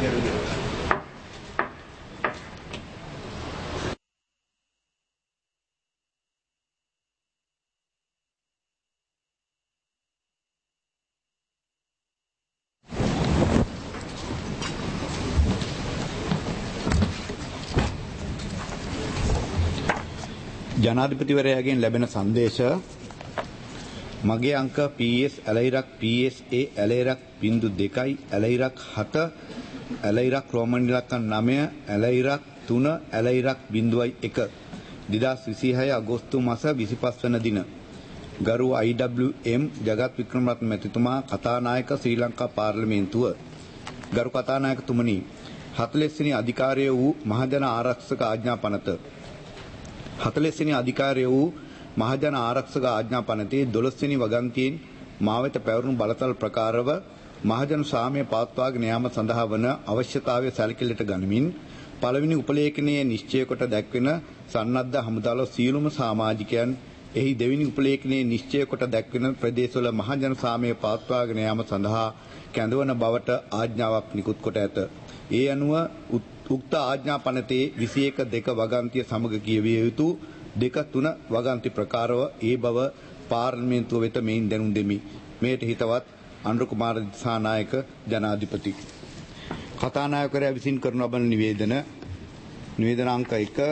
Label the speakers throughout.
Speaker 1: ජනාධිපතිවරයාගෙන් ලැබෙන සංදේශ මගේ අංක PS ඇලයිරක් PSA ඇලයිරක් 0.2 ඇලයිරක් 7 ඇලයිරක් රෝමන් ඉලක්කම් 9 ඇලයිරක් 3 ඇලයිරක් 0.1 2026 අගෝස්තු මාස 25 වන දින ගරු IWM ජගත් වික්‍රමරත්න මැතිතුමා කතානායක ශ්‍රී ලංකා පාර්ලිමේන්තුව ගරු කතානායකතුමනි 40 වෙනි අධිකාරිය වූ මහජන ආරක්ෂක ආඥා පනත 40 වෙනි අධිකාරිය වූ මහජන ආරක්ෂක ආඥා පනතේ 12 වෙනි වගන්තියෙන් මා වෙත පැවරුණු බලතල් ප්‍රකාරව මහජන සාමය පවත්වාගෙන යාම සඳහා වන අවශ්‍යතාවය සැලකිල්ලට ගනිමින් පළවෙනි උපලේඛනයේ නිශ්චය කොට දැක්වෙන සන්නද්ධ හමුදාල සියලුම සමාජිකයන් එහි දෙවෙනි උපලේඛනයේ නිශ්චය කොට දැක්වෙන ප්‍රදේශවල මහජන සාමය පවත්වාගෙන යාම සඳහා කැඳවන බවට ආඥාවක් නිකුත් කොට ඇත. ඒ අනුව උක්ත ආඥා පනතේ 21.2 වගන්තිය සමග කියවිය යුතු 2.3 වගන්ති ප්‍රකාරව ඒ බව පාර්ලිමේන්තුව වෙත මෙයින් දැනුම් දෙමි. මේට හිතවත් අනුර කුමාර දිසානායක ජනාධිපති කතානායකවරයා විසින් කරන ලබන නිවේදන අංක 1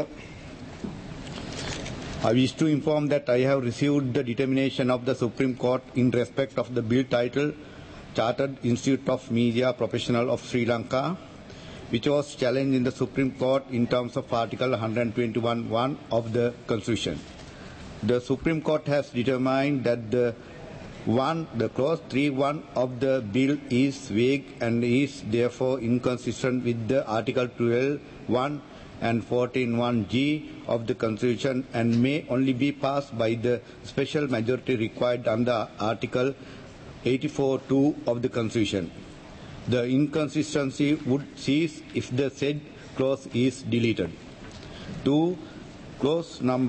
Speaker 1: I wish to inform that I have received the determination of the Supreme Court in respect of the bill titled Chartered Institute of Media Professionals of Sri Lanka, which was challenged in the Supreme Court in terms of Article 121(1) of the Constitution. The Supreme Court has determined that the clause 3(1) of the bill is vague and is therefore inconsistent with the Article 12(1) and 14(1)(g) of the Constitution and may only be passed by the special majority required under Article 84(2) of the Constitution. The inconsistency would cease if the said clause is deleted. 2. Clause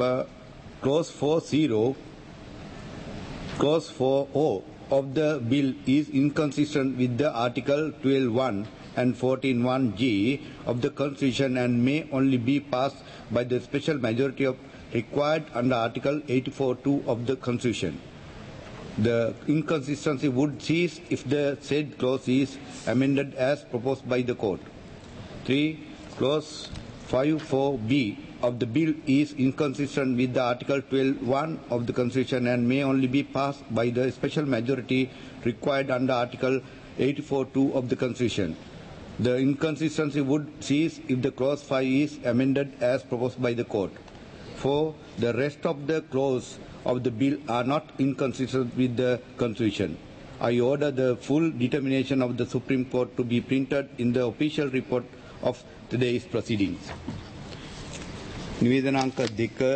Speaker 1: 4.0 of the bill is inconsistent with the Article 12(1) and 14(1)(g) of the Constitution and may only be passed by the special majority required under Article 84(2) of the Constitution. The inconsistency would cease if the said clause is amended as proposed by the court. 3. Clause 5.4b of the bill is inconsistent with the Article 12(1) of the Constitution and may only be passed by the special majority required under Article 84(2) of the Constitution. The inconsistency would cease if the clause 5 is amended as proposed by the court. 4. The rest of the clause of the bill are not inconsistent with the Constitution. I order the full determination of the Supreme Court to be printed in the official report of today's proceedings. නිවේදනාංක 2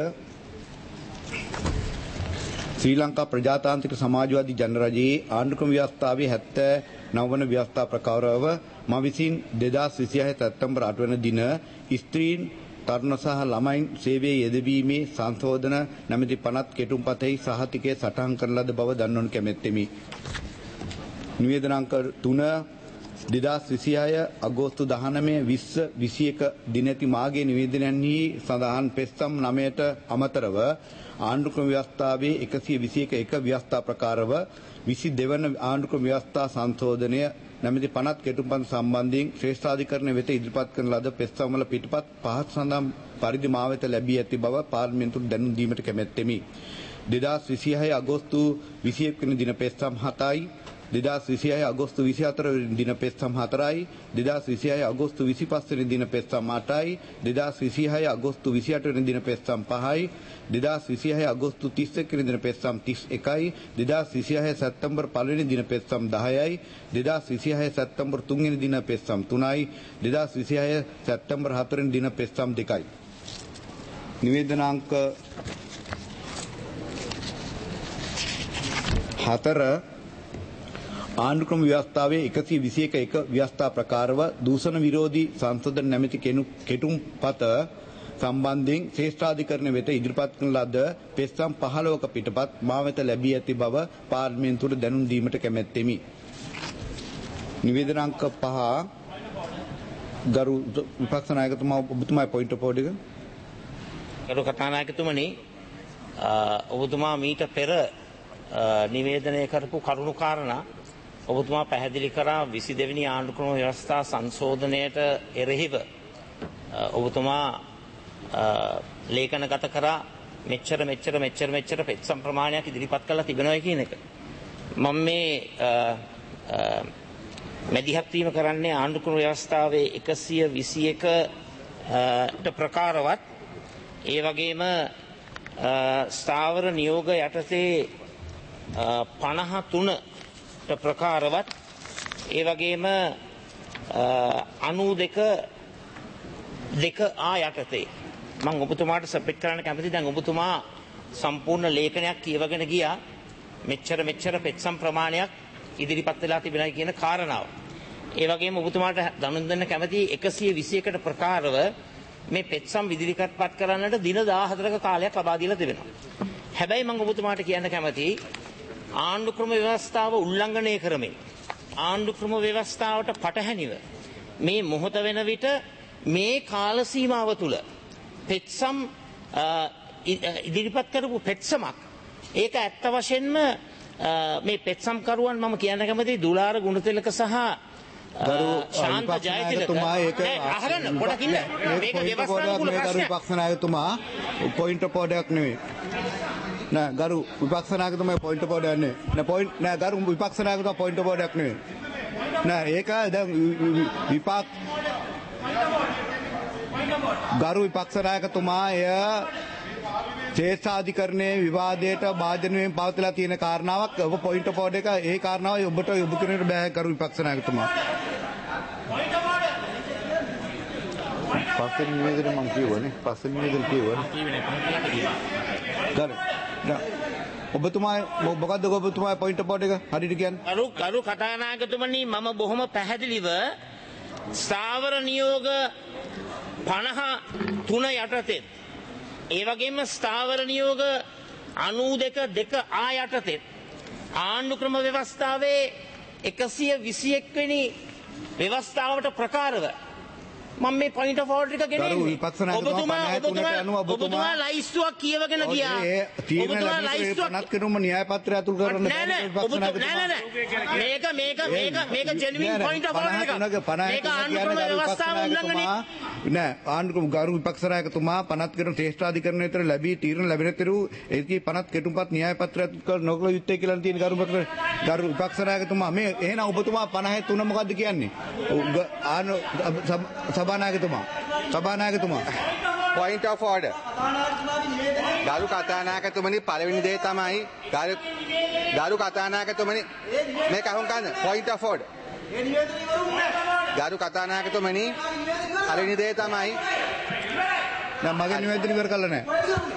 Speaker 1: ශ්‍රී ලංකා ප්‍රජාතාන්ත්‍රික සමාජවාදී ජනරජයේ ආණ්ඩුක්‍රම ව්‍යවස්ථාවේ 79 වන ව්‍යවස්ථා ප්‍රකාරව මා විසින් 2026 සැප්තැම්බර් 8 වන දින ස්ත්‍රීන් තරුණ සහ ළමයින් සේවයේ යෙදවීමේ සංශෝධන නැමැති පනත් කෙටුම්පතෙහි සහතිකය සටහන් කරන ලද බව දන්වනු කැමැත්තෙමි. නිවේදනාංක 3 2026 අගෝස්තු 19 20 21 දිනැති මාගේ නිවේදනයන්හි සඳහන් පෙස්සම් 9ට අමතරව ආණ්ඩුක්‍රම ව්‍යවස්ථාවේ 121 ව්‍යවස්ථා ප්‍රකාරව 22 වන ආණ්ඩුක්‍රම ව්‍යවස්ථා සංශෝධනය නැමැති පනත් කෙටුම්පත සම්බන්ධයෙන් ශ්‍රේෂ්ඨාධිකරණය වෙත ඉදිරිපත් කරන ලද පෙස්සම් වල පිටපත් පහත් සඳහන් පරිදි මා වෙත ලැබී ඇති බව පාර්ලිමේන්තුවට දැනුම් දීමට කැමැත්තෙමි. 2026 අගෝස්තු 21 වෙනි දින පෙස්සම් 7යි 2026 අගෝස්තු 24 වෙනි දින පෙස්සම් 4යි 2026 අගෝස්තු 25 වෙනි දින පෙස්සම් 8යි 2026 අගෝස්තු 28 වෙනි දින පෙස්සම් 5යි 2026 අගෝස්තු 31 වෙනි දින පෙස්සම් 31යි 2026 සැප්තැම්බර් 1 වෙනි දින පෙස්සම් 10යි 2026 සැප්තැම්බර් 3 වෙනි දින පෙස්සම් 3යි 2026 සැප්තැම්බර් 4 වෙනි දින පෙස්සම් 2යි. නිවේදනාංක 4 ආණ්ඩුක්‍රම ව්‍යවස්ථාවේ 121 ව්‍යවස්ථා ප්‍රකාරව දූෂණ විරෝධී සංශෝධන නැමැති කෙටුම්පත සම්බන්ධයෙන් ශ්‍රේෂ්ඨාධිකරණ වෙත ඉදිරිපත් කරන ලද පෙස්සම් 15ක පිටපත් මා වෙත ලැබී ඇති බව පාර්ලිමේන්තුවට දැනුම් දීමට කැමැත්තෙමි. නිවේදනාංක 5 ගරු විපක්ෂ නායකතුමා ඔබතුමාගේ පොයින්ට් ඔෆ් ඕඩර් එක.
Speaker 2: ගරු කතානායකතුමනි ඔබතුමා මීට පෙර නිවේදනය කරපු කරුණු කාරණා ඔබතුමා පැහැදිලි කරා 22 වෙනි ආණ්ඩුක්‍රම ව්‍යවස්ථා සංශෝධනයට එරෙහිව ඔබතුමා ලේඛනගත කරා මෙච්චර පෙත්සම් ප්‍රමාණයක් ඉදිරිපත් කරලා තිබෙනවා කියන එක. මම මේ මැදිහත් වීම කරන්නේ ආණ්ඩුක්‍රම ව්‍යවස්ථාවේ 121ට ප්‍රකාරවත් ඒ වගේම ස්ථාවර නියෝග යටතේ 53ට ප්‍රකාරවත් ඒ වගේම 92 යටතේ මම ඔබතුමාට සබ්මිට් කරන්න කැමතියි. දැන් ඔබතුමා සම්පූර්ණ ලේඛනයක් කියවගෙන ගියා මෙච්චර පෙත්සම් ප්‍රමාණයක් ඉදිරිපත් වෙලා තිබෙනවා කියන කාරණාව. ඒ වගේම ඔබතුමාට දැනුම් දෙන්න කැමතියි 121කට ප්‍රකාරව මේ පෙත්සම් ඉදිරිපත් කරන්නට දින 14ක කාලයක් ලබා දීලා තිබෙනවා. හැබැයි මම ඔබතුමාට කියන්න කැමතියි ආණ්ඩුක්‍රම ව්‍යවස්ථාව උල්ලංඝනය කරමින් ආණ්ඩුක්‍රම ව්‍යවස්ථාවට පටහැනිව මේ මොහොත වෙන විට මේ කාල සීමාව තුල පෙත්සම් ඉදිරිපත් කරපු පෙත්සමක් ඒක ඇත්ත වශයෙන්ම මේ පෙත්සම් කරුවන් මම කියන්න කැමතියි දුලාර ගුණතිලක සහ ශාන්ත ජයතිලක අහරන්න පොඩක් ඉන්න මේක ව්‍යවස්ථානුකූල ප්‍රශ්නයක්.
Speaker 1: විපක්ෂ නායකතුමා පොයින්ට් ඔෆ් ඕඩර් එකක් නෙවෙයි. නෑ ගරු විපක්ෂ නායකතුමා පොයින්ට් ඔෆ් ඕඩර් නෑ ගරු විපක්ෂ නායකතුමා පොයින්ට් ඔෆ් ඕඩර් එකක් නෙවෙයි. නෑ ඒක දැන් ගරු විපක්ෂ නායකතුමා එය ශ්‍රේෂ්ඨාධිකරණයේ විවාදයට භාජනයෙන් පවතිලා තියෙන කාරණාවක් ඔබ පොයින්ට් ඔෆ් ඕඩර් එක ඒ කාරණාව ඔබට ඔබ කෙනෙකුට බෑ ගරු විපක්ෂ නායකතුමා. පස්සේ නිවේදනය මම කියවනේ ගරු ඔබතුමා මොකද්ද ඔබතුමා පොයින්ට් ඔෆ් ඕඩර් එක හරියට කියන්නේ?
Speaker 2: ගරු කතානායකතුමනි මම බොහොම පැහැදිලිව ස්ථාවර නියෝග 53 යටතේ ඒ වගේම ස්ථාවර නියෝග 92 යටතේ ආණ්ඩුක්‍රම ව්‍යවස්ථාවේ 121 වෙනි ව්‍යවස්ථාවට ප්‍රකාරව මම මේ පොයින්ට් ඔෆ් ඕඩර් එක ගෙනෙන්නේ. ඔබතුමා ලයිස්තුවක් කියවගෙන ගියා. ඔබතුමා ලයිස්තුවක් පනත් කෙනුම න්‍යාය පත්‍රය අතුල් කරන්න මේක ජෙනුයින් පොයින්ට් ඔෆ් ඕඩර් එකක්. මේක ආණ්ඩුක්‍රම ව්‍යවස්ථාව උල්ලංඝනය
Speaker 1: නෑ. ආණ්ඩුක්‍රම ගරු විපක්ෂ නායකතුමා පනත් කෙරුම් ශ්‍රේෂ්ඨාධිකරණය විතර ලැබී තීරණ ලැබෙනතුරු ඒකී පනත් කෙටුම්පත් න්‍යාය පත්‍රය අතුල් කර නොකළ යුත්තේ කියලා තියෙන ගරු විපක්ෂ නායකතුමා මේ එහෙනම් ඔබතුමා 53 මොකද්ද කියන්නේ? සභානායකතුමා
Speaker 3: පොයින්ට් ඔෆ් ඕඩර්. ගරු කතානායකතුමනි පළවෙනි දේ තමයි ගරු කතානායකතුමනි මේක අහුන් ගන්න පොයින්ට් ඔෆ් ඕඩර්. ගරු කතානායකතුමනි පළවෙනි දේ තමයි
Speaker 1: දැන් මගේ නිවේදනය ඉවර කළා නෑ.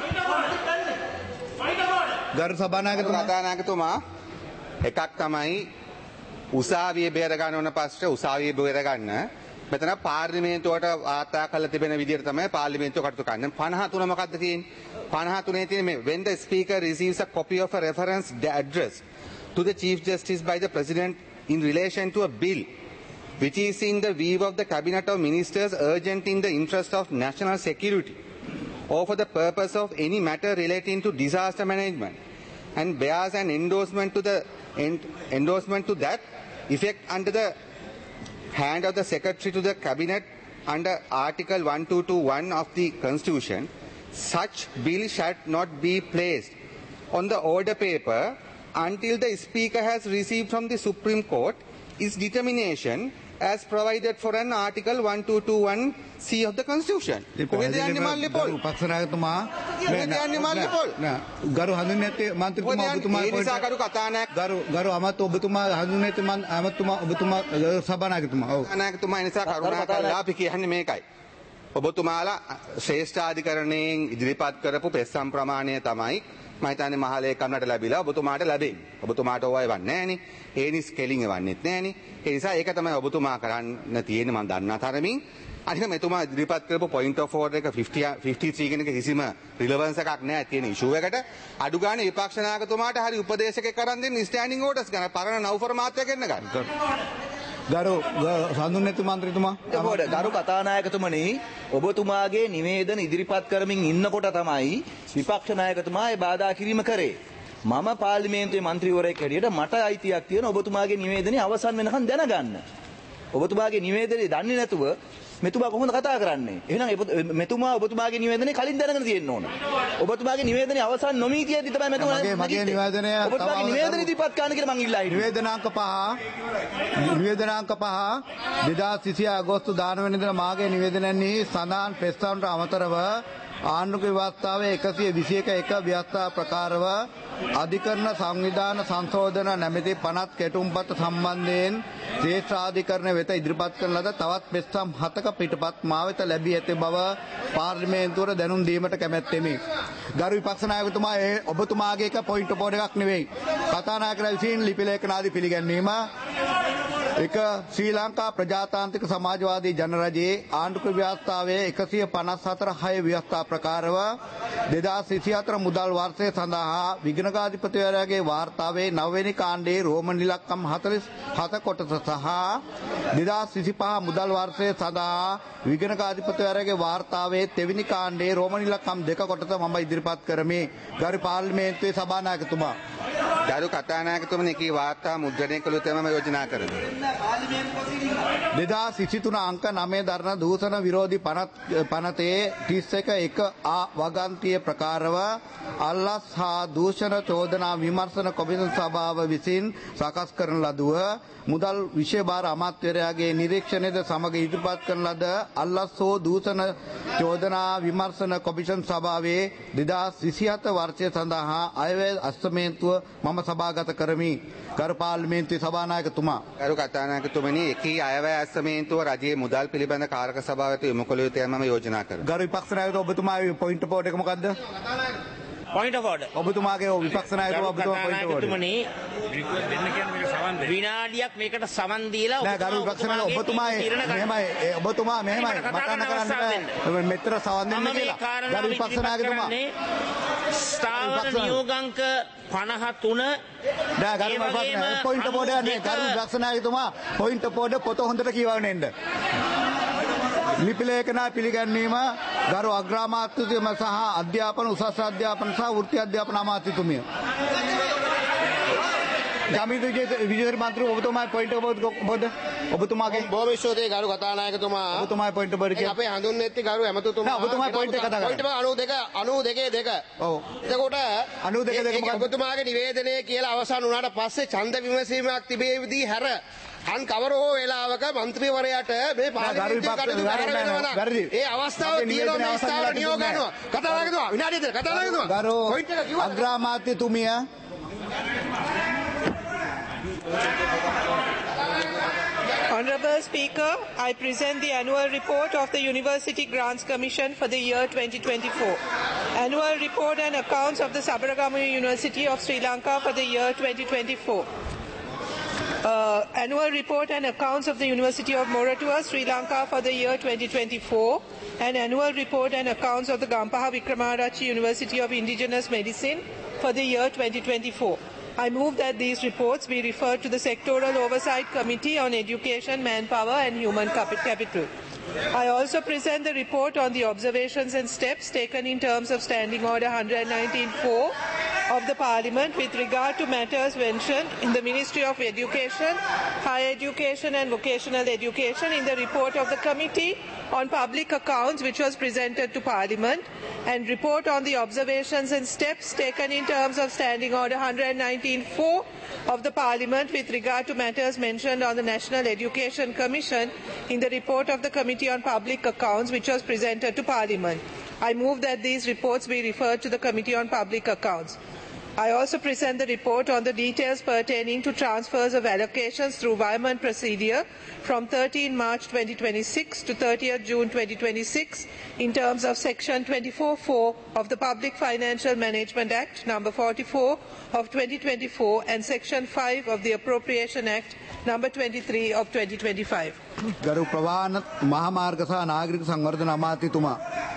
Speaker 1: ගරු
Speaker 3: කතානායකතුමා එකක් තමයි උසාවියේ බේර ගන්න ඕන පස්සේ උසාවියේ බේර ගන්න මෙතන පාර්ලිමේන්තුවට වාර්තා කරලා තිබෙන විදිහට තමයි පාර්ලිමේන්තුව කටයුතු කරන්නේ. 53 මොකක්ද තියෙන්නේ? 53 තියෙන්නේ මේ when the speaker receives a copy of a reference address to the chief justice by the president in relation to a bill which is in the view of the cabinet of ministers urgent in the interest of national security or for the purpose of any matter relating to disaster management and bears an endorsement to that effect under the hand of the secretary to the cabinet under article 1221 of the constitution, such bill shall not be placed on the order paper until the speaker has received from the Supreme Court its determination as provided for an article 1221C of the constitution.
Speaker 1: ගරු හඳුන්වන්නේ මන්ත්‍රීතුමා ඔබතුමා ගරු අමාත්‍ය ඔබතුමා හඳුන්වන්නේ ඔබතුමා සභානායකතුමා ඔව්
Speaker 3: අනායකතුමා ඒ නිසා කරුණාකරලා අපි කියන්නේ මේකයි. ඔබතුමාලා ශ්‍රේෂ්ඨාධිකරණයෙන් ඉදිරිපත් කරපු පෙත්සම් ප්‍රමාණය තමයි මම හිතන්නේ මහලේකම්ලට ලැබිලා ඔබතුමාට ලැබෙන්නේ. ඔබතුමාට ඕවා එවන්නේ නැහනේ. ඒනිස් කෙලින් එවන්නෙත් නැහනේ. ඒ නිසා ඒක තමයි ඔබතුමා කරන්න තියෙන්නේ මම දන්නා තරමින්. අනික මෙතුමා ඉදිරිපත් කරපු පොයින්ට් ඔෆ් ඕඩර් එක 53 කෙනෙක් කිසිම රිලෙවන්ස් එකක් නැහැ තියෙන ඉෂුව එකට. අඩු ගානේ විපක්ෂ නායකතුමාට හරි උපදේශකෙක් කරන් දෙන්න ස්ටෑන්ඩින් ඕඩර්ස් ගන්න පරණ නවුෆර් මාත්‍යක් එන්න ගන්න.
Speaker 1: ගරු සඳුන්නැති මන්ත්‍රීතුමා
Speaker 4: එතකොට ගරු කතානායකතුමනි ඔබතුමාගේ නිවේදන ඉදිරිපත් කරමින් ඉන්නකොට තමයි විපක්ෂ නායකතුමා ඒ බාධා කිරීම කරේ. මම පාර්ලිමේන්තුවේ මන්ත්‍රීවරයෙක් හැටියට මට අයිතියක් තියෙන ඔබතුමාගේ නිවේදනයේ අවසන් වෙනකන් දැනගන්න. ඔබතුමාගේ නිවේදනය දන්නේ නැතුව මෙතුමා කොහොමද කතා කරන්නේ? එහෙනම් මෙතුමා ඔබතුමාගේ නිවේදනය කලින් දැනගෙන තියෙන්න ඕන. ඔබතුමාගේ නිවේදනයේ අවසන් නොමී කියද්දි තමයි මෙතුමා
Speaker 1: මගේ නිවේදනය
Speaker 4: ඔබතුමාගේ නිවේදනය ඉදිරිපත් කරන්න කියලා මං ඉල්ලා හිටියේ.
Speaker 1: නිවේදනාංක 5 2020 අගෝස්තු 19 වෙනිදා මාගේ නිවේදනයේ සඳහන් ප්‍රස්තාවනට අමතරව ආණ්ඩුක ව්‍යවස්ථාවේ 121 ව්‍යවස්ථා ප්‍රකාරව අධිකරණ සංවිධාන සංශෝධන නැමැති පනත් කෙටුම්පත් සම්බන්ධයෙන් ශ්‍රේෂ්ඨාධිකරණ වෙත ඉදිරිපත් කරන ලද තවත් ප්‍රස්තාම් 7ක පිටපත් මා වෙත ලැබී ඇති බව පාර්ලිමේන්තුවට දැනුම් දීමට කැමැත්තෙමි. ගරු විපක්ෂ නායකතුමා ඔබතුමාගේ එක පොයින්ට් පෝඩ් එකක් නෙවෙයි. කතානායකලා විසින් ලිපි ලේඛනාදී පිළිගැන්වීම එක ශ්‍රී ලංකා ප්‍රජාතාන්ත්‍රික සමාජවාදී ජනරජයේ ආණ්ඩුක ව්‍යවස්ථාවේ 154 ව්‍යවස්ථා ප්‍රකාරව 2024 මුදල් වර්ෂය සඳහා විගණකාධිපතිවරයාගේ වාර්තාවේ 9 වෙනි කාණ්ඩයේ රෝමන් ඉලක්කම් 47 කොටස සහ 2025 මුදල් වර්ෂය සඳහා විගණකාධිපතිවරයාගේ වාර්තාවේ 3 වෙනි කාණ්ඩයේ රෝමන් ඉලක්කම් 2 කොටස මම ඉදිරිපත් කරමි. ගරු පාර්ලිමේන්තුවේ සභානායකතුමා
Speaker 3: ගරු කතානායකතුමනි කී වාර්තා මුද්‍රණය කළ යුතුයි මම යෝජනා කරමි.
Speaker 1: 2023 අංක 9 දරන දූෂණ විරෝධී පනතේ 31 ආ වගන්තිය ප්‍රකාරව අල්ලස් හා දූෂණ චෝදනා විමර්ශන කොමිසම් සභාව විසින් සකස් කරන ලදුව මුදල් විෂය භාර අමාත්‍යවරයාගේ නිරීක්ෂණයද සමග ඉදිරිපත් කරන ලද අල්ලස් හෝ දූෂණ චෝදනා විමර්ශන කොමිසම් සභාවේ 2027 වර්ෂය සඳහා අයවැය අස්තමේන්තුව මම සභාගත කරමි. ගරු පාර්ලිමේන්තුවේ සභානායකතුමා
Speaker 3: ගරු කතානායකතුමනි එකී අයවැය අස්තමේන්තුව රජයේ මුදල් පිළිබඳ කාරක සභාවට යොමු කළ යුතුයි මම යෝජනා කරමි.
Speaker 1: ගරු විපක්ෂ නායකතුමා ඔබතුමාගේ පොයින්ට් පෝඩ් එක මොකද්ද?
Speaker 2: Point of order.
Speaker 1: ඔබතුමාගේ විපක්ෂ නායකතුමා ඔබතුමා පොයින්ට් පෝඩ්
Speaker 2: විනාඩියක් මේකට සමන් දීලා
Speaker 1: නෑ ගරු විපක්ෂ නායක ඔබතුමා මෙහෙමයි මට අන්න කරන්න මෙතර සවන් දෙන්න කියලා. ගරු විපක්ෂ නායකතුමා
Speaker 2: ස්ථාවර නියෝගාංක 53
Speaker 1: නෑ ගරු විපක්ෂ පොයින්ට් පෝඩ් එක නේ ගරු විපක්ෂ නායකතුමා පොයින්ට් පෝඩ් පොත හොඳට කියවගෙන එන්න. ලිපි ලේඛනා පිළිගැන්වීම ගරු අග්‍රාමාත්‍යතුම සහ අධ්‍යාපන උසස් අධ්‍යාපන සහ වෘත්ති අධ්‍යාපන අමාත්‍යතුමිය. ගමිත විජේතර මන්ත්‍රී ඔබතුමාගේ පොයින්ට් පොඩ ඔබතුමාගේ
Speaker 5: බොහොම ස්තුතියි ගරු කතානායකතුමා.
Speaker 1: ඔබතුමාගේ පොයින්ට් පොඩ කියලා
Speaker 5: අපේ හඳුන්වන්නේ ගරු ඇමතුතුමා.
Speaker 1: ඔබතුමාගේ පොයින්ට් එක කතා කරන්න.
Speaker 5: පොයින්ට් 92. ඔව්. එතකොට
Speaker 1: 92 මොකක්ද?
Speaker 5: ඔබතුමාගේ නිවේදනයේ කියලා අවසන් වුණාට පස්සේ ඡන්ද විමසීමක් තිබේවිදී හැර අන් කවර හෝ වෙලාවක මන්ත්‍රීවරයාට මේ පාර්ලිමේන්තුවේ කටයුතු කරන්න වෙනවා. ඒ අවස්ථාව තියෙනවා මේ ස්ථාවර නියෝග කරනවා. කතානායකතුමා විනාඩිය දෙක කතානායකතුමා.
Speaker 1: ගරු
Speaker 5: පොයින්ට් එක කිව්වා.
Speaker 1: අග්‍රාමාත්‍යතුමිය
Speaker 6: Honourable Speaker, I present the annual report of the University Grants Commission for the year 2024. Annual report and accounts of the Sabaragamu University of Sri Lanka for the year 2024. Annual report and accounts of the University of Moratuwa, Sri Lanka for the year 2024, and annual report and accounts of the Gampaha Wickramaarachi University of Indigenous Medicine for the year 2024. I move that these reports be referred to the Sectoral Oversight Committee on Education, Manpower and Human Capital. I also present the report on the observations and steps taken in terms of Standing Order 119.4 of the Parliament with regard to matters mentioned in the Ministry of Education, Higher Education and Vocational Education in the report of the Committee on Public Accounts which was presented to Parliament, and report on the observations and steps taken in terms of Standing Order 119.4 of the Parliament with regard to matters mentioned on the National Education Commission in the report of the Committee on Public Accounts which was presented to Parliament. I move that these reports be referred to the Committee on Public Accounts. I also present the report on the details pertaining to transfers of allocations through Wyman procedure from 13 March 2026 to 30th June 2026 in terms of Section 24(4) of the Public Financial Management Act number 44 of 2024 and Section 5 of the Appropriation Act number 23 of 2025.
Speaker 1: ගරු ප්‍රවාහන මහාමාර්ග සහ නාගරික සංවර්ධන අමාත්‍යතුමා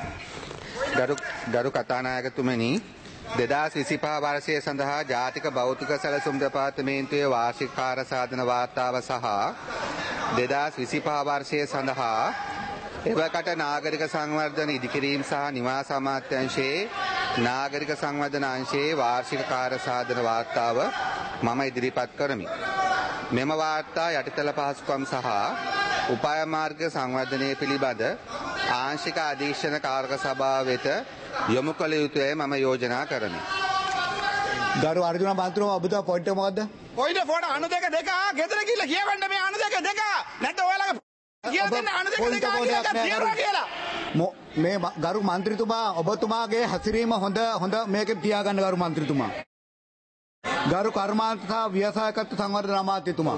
Speaker 3: ගරු කතානායකතුමනි 2025 වර්ෂය සඳහා ජාතික භෞතික සැලසුම් දෙපාර්තමේන්තුවේ වාර්ෂික කාර්ය සාධන වාර්තාව සහ 2025 වර්ෂය සඳහා එවකට නාගරික සංවර්ධන ඉදිකිරීම සහ නිවාස අමාත්‍යාංශයේ නාගරික සංවර්ධන අංශයේ වාර්ෂික කාර්යසාධන වාර්තාව මම ඉදිරිපත් කරමි. මෙම වාර්තා යටිතල පහසුකම් සහ උපාය මාර්ග සංවර්ධනය පිළිබඳ ආංශික අධීක්ෂණ කාරක සභාව වෙත යොමු කළ යුතුයි මම යෝජනා කරමි.
Speaker 7: ගරු අර්ජුන මන්ත්‍රීතුමා ඔබතුමා පොයින්ට් එක මොකද්ද?
Speaker 8: පොයින්ට් ෆෝට අණු දෙක ගෙදර ගිහලා කියවන්න මේ අණු දෙක නැත්නම් ඔයාලගේ කියලා දෙන්න අණු දෙක කියලා.
Speaker 7: මේ ගරු මන්ත්‍රීතුමා ඔබතුමාගේ හැසිරීම හොඳ මේකේ තියාගන්න ගරු මන්ත්‍රීතුමා. ගරු කර්මාන්ත සහ ව්‍යවසායකත්ව සංවර්ධන අමාත්‍යතුමා.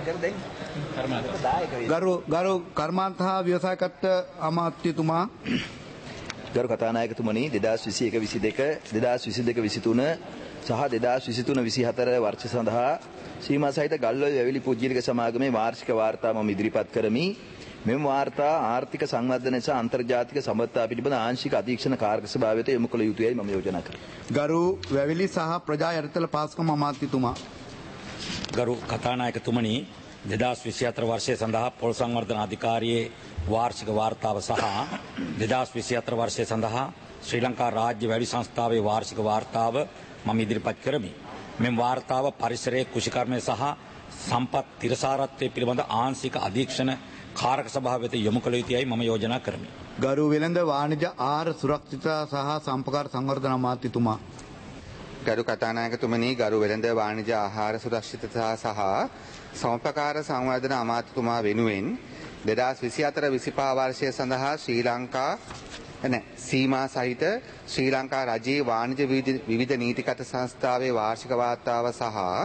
Speaker 7: ගරු කර්මාන්ත සහ ව්‍යවසායකත්ව අමාත්‍යතුමා.
Speaker 4: ගරු කතානායකතුමනි 2021 2023 සහ 2023-24 වර්ෂ සඳහා සීමා සහිත ගල්ඔය වැවිලි පුජ්‍යලික සමාගමේ වාර්ෂික වාර්තා මම ඉදිරිපත් කරමි. මෙම වාර්තා ආර්ථික සංවර්ධනය සහ අන්තර්ජාතික සම්බන්ධතා පිළිබඳ ආංශික අධීක්ෂණ කාර්ය සභාව වෙත යොමු කළ යුතුයයි මම යෝජනා කරමි.
Speaker 7: ගරු වැවිලි සහ ප්‍රජා යටිතල පහසුකම් අමාත්‍යතුමා.
Speaker 9: ගරු කතානායකතුමනි 2024 වර්ෂය සඳහා පොල් සංවර්ධන අධිකාරියේ වාර්ෂික වාර්තාව සහ 2024 වර්ෂය සඳහා ශ්‍රී ලංකා රාජ්‍ය වැවි සංස්ථාවේ වාර්ෂික වාර්තාව මම ඉදිරිපත් කරමි. මෙම වාර්තාව පරිසරයේ කෘෂිකර්මය සහ සම්පත් තිරසාරත්වයේ පිළිබඳ ආංශික අධීක්ෂණ කාරක සභාව වෙත යොමු කළ යුතුයයි මම යෝජනා කරමි.
Speaker 7: ගරු වෙළඳ වාණිජ ආහාර සුරක්ෂිතතා සහ සම්පකාර සංවර්ධන අමාත්‍යතුමා.
Speaker 3: ගරු කතානායකතුමනි ගරු වෙළඳ වාණිජ ආහාර සුරක්ෂිතතා සහ සම්පකාර සංවර්ධන අමාත්‍යතුමා වෙනුවෙන් 2024-25 වර්ෂය සඳහා සීමා සහිත ශ්‍රී ලංකා රජයේ වාණිජ විවිධ නීතිගත සංස්ථාවේ වාර්ෂික වාර්තාව සහ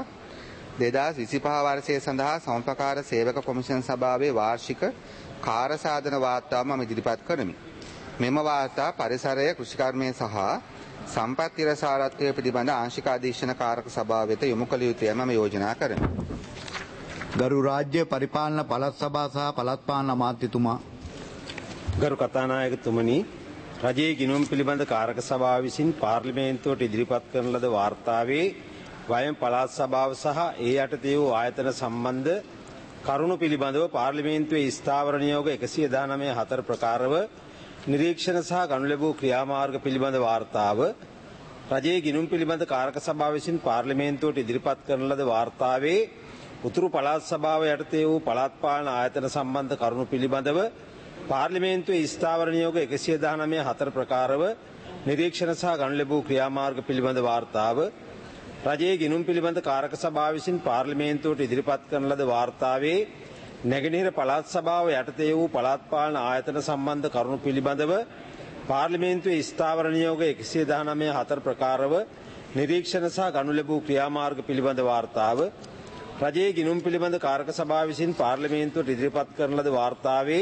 Speaker 3: 2025 වර්ෂය සඳහා සම්පකාර සේවක කොමිෂන් සභාවේ වාර්ෂික කාර්යසාධන වාර්තාව මම ඉදිරිපත් කරමි. මෙම වාර්තා පරිසරය කෘෂිකර්මය සහ සම්පත් තිරසාරත්වය පිළිබඳ ආංශික අධීක්ෂණ කාරක සභාව වෙත යොමු කළ යුතුයි මම යෝජනා කරමි.
Speaker 7: ගරු රාජ්‍ය පරිපාලන පළාත් සභා සහ පළාත් පාලන අමාත්‍යතුමා.
Speaker 10: ගරු කතානායකතුමනි රජයේ ගිණුම් පිළිබඳ කාරක සභාව විසින් පාර්ලිමේන්තුවට ඉදිරිපත් කරන ලද වාර්තාවේ වයම් පළාත් සභාව සහ ඒ යටතේ වූ ආයතන සම්බන්ධ කරුණු පිළිබඳව පාර්ලිමේන්තුවේ ස්ථාවර නියෝග 119/4 ප්‍රකාරව නිරීක්ෂණ සහ ගනු ලැබූ ක්‍රියාමාර්ග පිළිබඳ වාර්තාව රජයේ ගිණුම් පිළිබඳ කාරක සභාව විසින් පාර්ලිමේන්තුවට ඉදිරිපත් කරන ලද වාර්තාවේ උතුරු පළාත් සභාව යටතේ වූ පළාත් පාලන ආයතන සම්බන්ධ කරුණු පිළිබඳව පාර්ලිමේන්තුවේ ස්ථාවර නියෝග 119/4 ප්‍රකාරව නිරීක්ෂණ සහ ගනු ලැබූ ක්‍රියාමාර්ග පිළිබඳ වාර්තාව රජයේ ගිණුම් පිළිබඳ කාරක සභාව විසින් පාර්ලිමේන්තුවට ඉදිරිපත් කරන ලද වාර්තාවේ නැගෙනහිර පළාත් සභාව යටතේ වූ පළාත් පාලන ආයතන සම්බන්ධ කරුණු පිළිබඳව පාර්ලිමේන්තුවේ ස්ථාවර නියෝග 119/4 ප්‍රකාරව නිරීක්ෂණ සහ ගනු ලැබූ ක්‍රියාමාර්ග පිළිබඳ වාර්තාව රජයේ ගිණුම් පිළිබඳ කාරක සභාව විසින් පාර්ලිමේන්තුවට ඉදිරිපත් කරන ලද වාර්තාවේ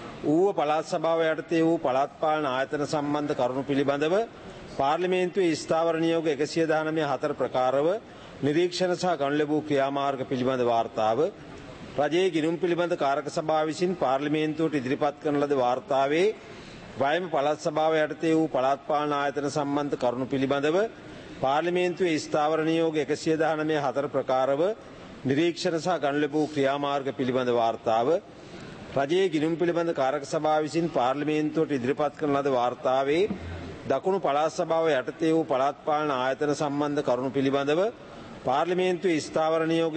Speaker 10: ඌව පළාත් සභාව යටතේ වූ පළාත් පාලන ආයතන සම්බන්ධ කරුණු පිළිබඳව පාර්ලිමේන්තුවේ ස්ථාවර නියෝග 119/4 ප්‍රකාරව නිරීක්ෂණ සහ ගනු ලැබූ ක්‍රියාමාර්ග පිළිබඳ වාර්තාව රජයේ ගිණුම් පිළිබඳ කාරක සභාව විසින් පාර්ලිමේන්තුවට ඉදිරිපත් කරන ලද වාර්තාවේ වයම පළාත් සභාව යටතේ වූ පළාත් පාලන ආයතන සම්බන්ධ කරුණු පිළිබඳව පාර්ලිමේන්තුවේ ස්ථාවර නියෝග 119/4 ප්‍රකාරව නිරීක්ෂණ සහ ගනු ලැබූ ක්‍රියාමාර්ග පිළිබඳ වාර්තාව රජයේ ගිණුම් පිළිබඳ කාරක සභාව විසින් පාර්ලිමේන්තුවට ඉදිරිපත් කරන ලද වාර්තාවේ දකුණු පළාත් සභාව යටතේ වූ පළාත් පාලන ආයතන සම්බන්ධ කරුණු පිළිබඳව පාර්ලිමේන්තුවේ ස්ථාවර නියෝග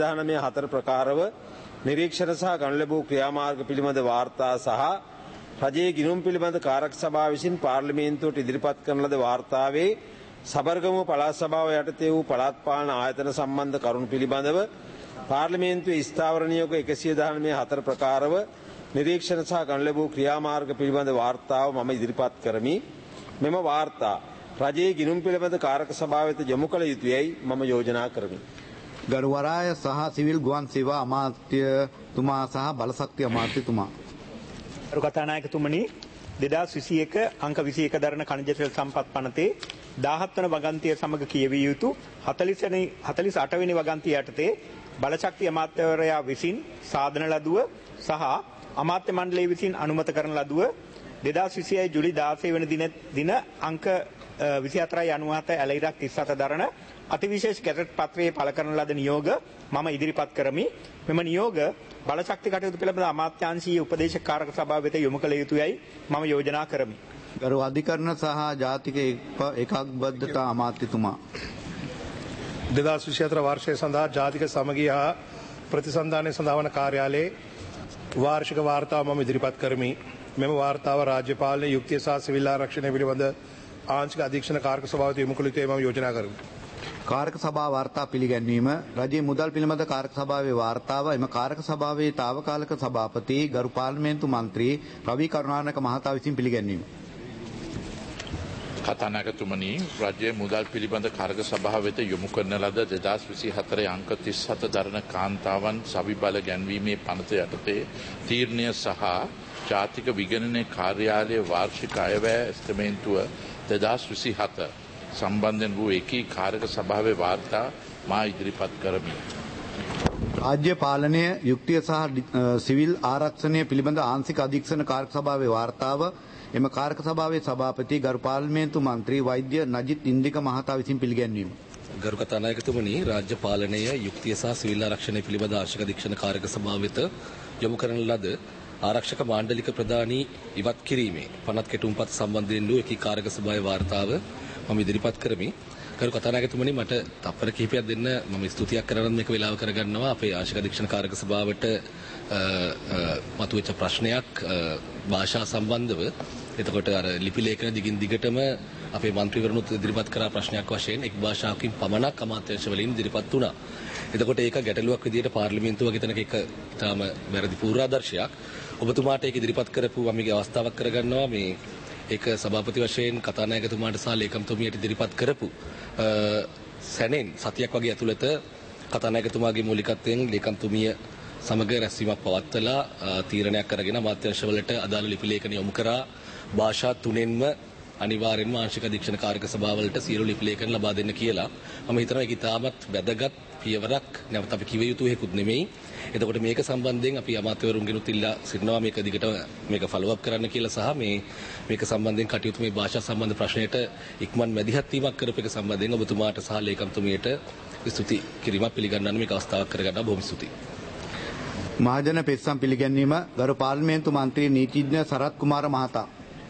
Speaker 10: 119/4 ප්‍රකාරව නිරීක්ෂණ සහ ගනු ලැබූ ක්‍රියාමාර්ග පිළිබඳ වාර්තා සහ රජයේ ගිණුම් පිළිබඳ කාරක සභාව විසින් පාර්ලිමේන්තුවට ඉදිරිපත් කරන ලද වාර්තාවේ සබර්ගමුව පළාත් සභාව යටතේ වූ පළාත් පාලන ආයතන සම්බන්ධ කරුණු පිළිබඳව පාර්ලිමේන්තුවේ ස්ථාවර නියෝග 119/4 ප්‍රකාරව නිරීක්ෂණ සහ ගනු ලැබූ ක්‍රියාමාර්ග පිළිබඳ වාර්තාව මම ඉදිරිපත් කරමි. මෙම වාර්තා රජයේ ගිණුම් පිළිබඳ කාරක සභාව වෙත යොමු කළ යුතුයයි මම යෝජනා කරමි.
Speaker 7: ගරු වරාය සහ සිවිල් ගුවන් සේවා අමාත්‍යතුමා සහ බලශක්ති අමාත්‍යතුමා.
Speaker 11: ගරු කතානායකතුමනි 2021 අංක 21 දරන ඛනිජ තෙල් සම්පත් පනතේ 17 වන වගන්තිය සමග කියවිය යුතු 48 වෙනි වගන්තිය යටතේ බලශක්ති අමාත්‍යවරයා විසින් සාධන ලදුව සහ අමාත්‍ය මණ්ඩලය විසින් අනුමත කරන ලදුව 2026 ජුලි 16 වෙනි දින අංක 24/97 ඇලයිරක් 37 දරන අතිවිශේෂ ගැටට් පත්‍රයේ පළ කරන ලද නියෝග මම ඉදිරිපත් කරමි. මෙම නියෝග බලශක්ති කටයුතු පිළිබඳ අමාත්‍යාංශීය උපදේශක කාරක සභාව වෙත යොමු කළ යුතුයයි මම යෝජනා කරමි.
Speaker 7: ගරු අධිකරණ සහ ජාතික ඒකාබද්ධතා අමාත්‍යතුමා
Speaker 12: 2024 වර්ෂය සඳහා ජාතික සමගිය හා ප්‍රතිසන්ධානය සඳහා වන කාර්යාලයේ වාර්ෂික වාර්තාව මම ඉදිරිපත් කරමි. මෙම වාර්තාව රාජ්‍ය පාලනයේ යුක්තිය සහ සිවිල් ආරක්ෂණය පිළිබඳ ආංශික අධීක්ෂණ කාරක සභාවට යොමු කළ යුතුයි මම යෝජනා කරමි.
Speaker 7: කාරක සභාව වාර්තා පිළිගැන්වීම රජයේ මුදල් පිළිබඳ කාරක සභාවේ වාර්තාව එම කාරක සභාවේ తాවකාලික සභාපති ගරු පාර්ලිමේන්තු මන්ත්‍රී රවි කරුණානායක මහතා විසින් පිළිගැන්වීම.
Speaker 13: කතානායකතුමනි, රජයේ මුදල් පිළිබඳ කාරක සභාව වෙත යොමු කරන ලද 2024 අංක 37 දරන කාන්තාවන් සවිබල ගැන්වීමේ පනත යටතේ තීරණය සහ ජාතික විගණනයේ කාර්යාලයේ වාර්ෂික අයවැය එස්තමේන්තුව 2027 සම්බන්ධයෙන් වූ එකී කාරක සභාවේ වාර්තා මා ඉදිරිපත් කරමි.
Speaker 7: රාජ්‍ය පාලනය යුක්තිය සහ සිවිල් ආරක්ෂණය පිළිබඳ ආංශික අධීක්ෂණ කාරක සභාවේ වාර්තාව එම කාරක සභාවේ සභාපති ගරු පාර්ලිමේන්තු මන්ත්‍රී වෛද්‍ය නජිත් ඉන්දික මහතා විසින් පිළිගැන්වීම.
Speaker 14: ගරු කතානායකතුමනි, රාජ්‍ය පාලනය යුක්තිය සහ සිවිල් ආරක්ෂණය පිළිබඳ ආංශික අධීක්ෂණ කාරක සභාව වෙත යොමු කරන ලද ආරක්ෂක මාණ්ඩලික ප්‍රධානී ඉවත් කිරීමේ පනත් කෙටුම්පත් සම්බන්ධයෙන් වූ එකී කාරක සභාවේ වාර්තාව මම ඉදිරිපත් කරමි. ගරු කතානායකතුමනි, මට තප්පර කිහිපයක් දෙන්න මම ස්තුතියක් කරන්න මේක වෙලාව කරගන්නවා. අපේ ආශික අධීක්ෂණ කාරක සභාවට මතුවෙච්ච ප්‍රශ්නයක් භාෂා සම්බන්ධව. එතකොට අර ලිපි ලේඛන දිගින් දිගටම අපේ මන්ත්‍රීවරුනුත් ඉදිරිපත් කරා ප්‍රශ්නයක් වශයෙන් එක් භාෂාවකින් පමණක් අමාත්‍යාංශ වලින් ඉදිරිපත් වුණා. එතකොට ඒක ගැටලුවක් විදිහට පාර්ලිමේන්තුව වගේ තැනක ඒක තාම වැරදි පූර්වාදර්ශයක්. ඔබතුමාට ඒක ඉදිරිපත් කරපු මේක අවස්ථාවක් කරගන්නවා. මේ ඒක සභාපති වශයෙන් කතානායකතුමාට සහ ලේකම්තුමියට ඉදිරිපත් කරපු සැනෙන් සතියක් වගේ ඇතුළත කතානායකතුමාගේ මූලිකත්වයෙන් ලේකම්තුමිය සමග රැස්වීමක් පවත්වලා තීරණයක් අරගෙන අමාත්‍යාංශවලට අදාළ ලිපි ලේඛන යොමු කරා. භාෂා තුනෙන්ම අනිවාර්යෙන්ම ආංශික අධීක්ෂණ කාරක සභාවලට සියලු ලිපි ලේඛන ලබා දෙන්න කියලා. මම හිතනවා ඒක ඉතාමත් වැදගත් පියවරක්. නැවත අපි කිව යුතු හේකුත් නෙමෙයි. එතකොට මේක සම්බන්ධයෙන් අපි අමාත්‍යවරුන්ගෙනුත් ඉල්ලා සිටිනවා මේක දිගට මේක ෆලෝ අප් කරන්න කියලා සහ මේක සම්බන්ධයෙන් කටයුතු මේ භාෂා සම්බන්ධ ප්‍රශ්නයට ඉක්මන් මැදිහත් වීමක් කරපු එක සම්බන්ධයෙන් ඔබතුමාට සහ ලේකම්තුමියට ස්තුති කිරීමක් පිළිගන්නන්න මේක අවස්ථාවක් කරගන්නවා. බොහොම ස්තුතියි.
Speaker 7: මහජන පෙත්සම් පිළිගැන්වීම ගරු පාර්ලිමේන්තු මන්ත්‍රී නීතිඥ සරත් කුමාර මහතා.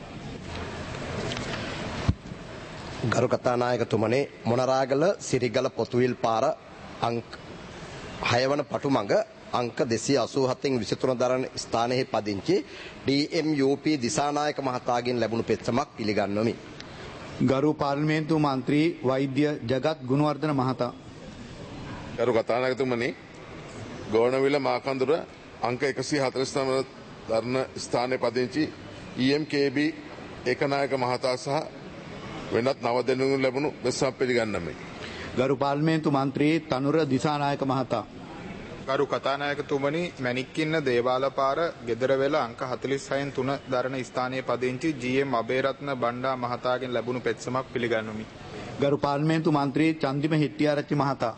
Speaker 15: ගරු කතානායකතුමනි, මොනරාගල සිරිගල පොතුවිල් පාර අංක 6 වන පටුමඟ අංක 287න් 23 දරන ස්ථානයේ පදිංචි DMUP දිසානායක මහතාගෙන් ලැබුණු පෙත්සමක් පිළිගන්වමි.
Speaker 7: ගරු පාර්ලිමේන්තු මන්ත්‍රී වෛද්‍ය ජගත් ගුණවර්ධන මහතා.
Speaker 16: ගරු කතානායකතුමනි, ගෝණවිල මාකන්දුර අංක 149 දරන ස්ථානයේ පදිංචි EMKB ඒකනායක මහතා සහ වෙනත් නව දෙනුන් ලැබුණු පෙත්සම් පිළිගන්නමි.
Speaker 7: ගරු පාර්ලිමේන්තු මන්ත්‍රී තනුර දිසානායක මහතා.
Speaker 17: ගරු කතානායකතුමනි, මැණික්කින්න දේවාලපාර ගෙදරවෙල අංක 46න් 3 දරන ස්ථානයේ පදිංචි GM අබේරත්න බණ්ඩා මහතාගෙන් ලැබුණු පෙත්සමක් පිළිගන්වමි.
Speaker 7: ගරු පාර්ලිමේන්තු මන්ත්‍රී චන්දිම හෙට්ටිආරච්චි මහතා.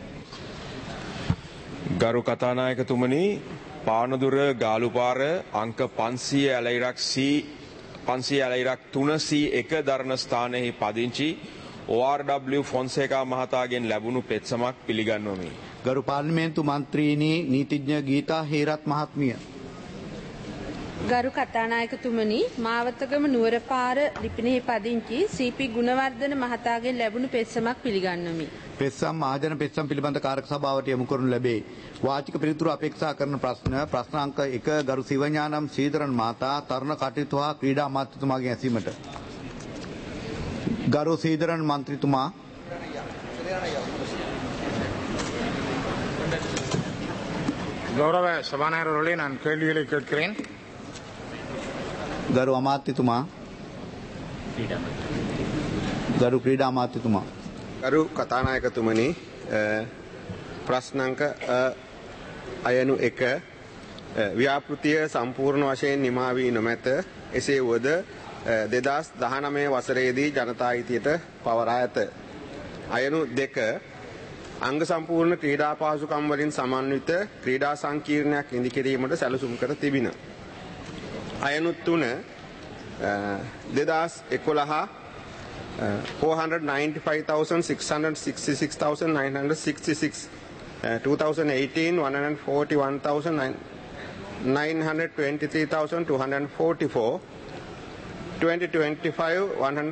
Speaker 18: ගරු කතානායකතුමනි, පානදුර ගාලුපාර අංක 500 ඇලයිරක් C 500 ඇලයිරක් 3C1 දරන ස්ථානයේ පදිංචි ORW ෆොන්සේකා මහතාගෙන් ලැබුණු පෙත්සමක් පිළිගන්වමි.
Speaker 7: ගරු පාර්ලිමේන්තු මන්ත්‍රීනි නීතිඥ ගීතා හේරත් මහත්මිය.
Speaker 19: ගරු කතානායකතුමනි, මාවතගම නුවරපාර ලිපිනෙහි පදිංචි CP ගුණවර්ධන මහතාගෙන් ලැබුණු පෙත්සමක් පිළිගන්වමි.
Speaker 7: පෙත්සම් මහජන පෙත්සම් පිළිබඳ කාරක සභාවට යොමු කරනු ලැබේ. වාචික පිළිතුරු අපේක්ෂා කරන ප්‍රශ්න අංක 1 ගරු සිවඥානම් ශ්‍රීධරන් මහතා තරුණ කටයුතු හා ක්‍රීඩා අමාත්‍යතුමාගෙන් ඇසීමට. ගරු ශ්‍රීධරන් මන්ත්‍රීතුමා.
Speaker 17: கௌரவ சபாநாயகர் அவர்களே, நான் கேள்விகளை கேட்கிறேன்.
Speaker 7: ගරු අමාත්‍යතුමා. ගරු ක්‍රීඩා අමාත්‍යතුමා.
Speaker 3: ගරු කතානායකතුමනි, ප්‍රශ්නාංක අයනු 1 ව්‍යාපෘතිය සම්පූර්ණ වශයෙන් නිමා වී නොමැත. එසේ වුවද 2019 වසරේදී ජනතා හිතියට පවරා ඇත. අයනු 2 අංග සම්පූර්ණ ක්‍රීඩා පහසුකම් වලින් සමන්විත ක්‍රීඩා සංකීර්ණයක් ඉදිකිරීමට සැලසුම් කර තිබින. අයනු 3 2011 495,666,966
Speaker 20: 2018 141,923,244. 2025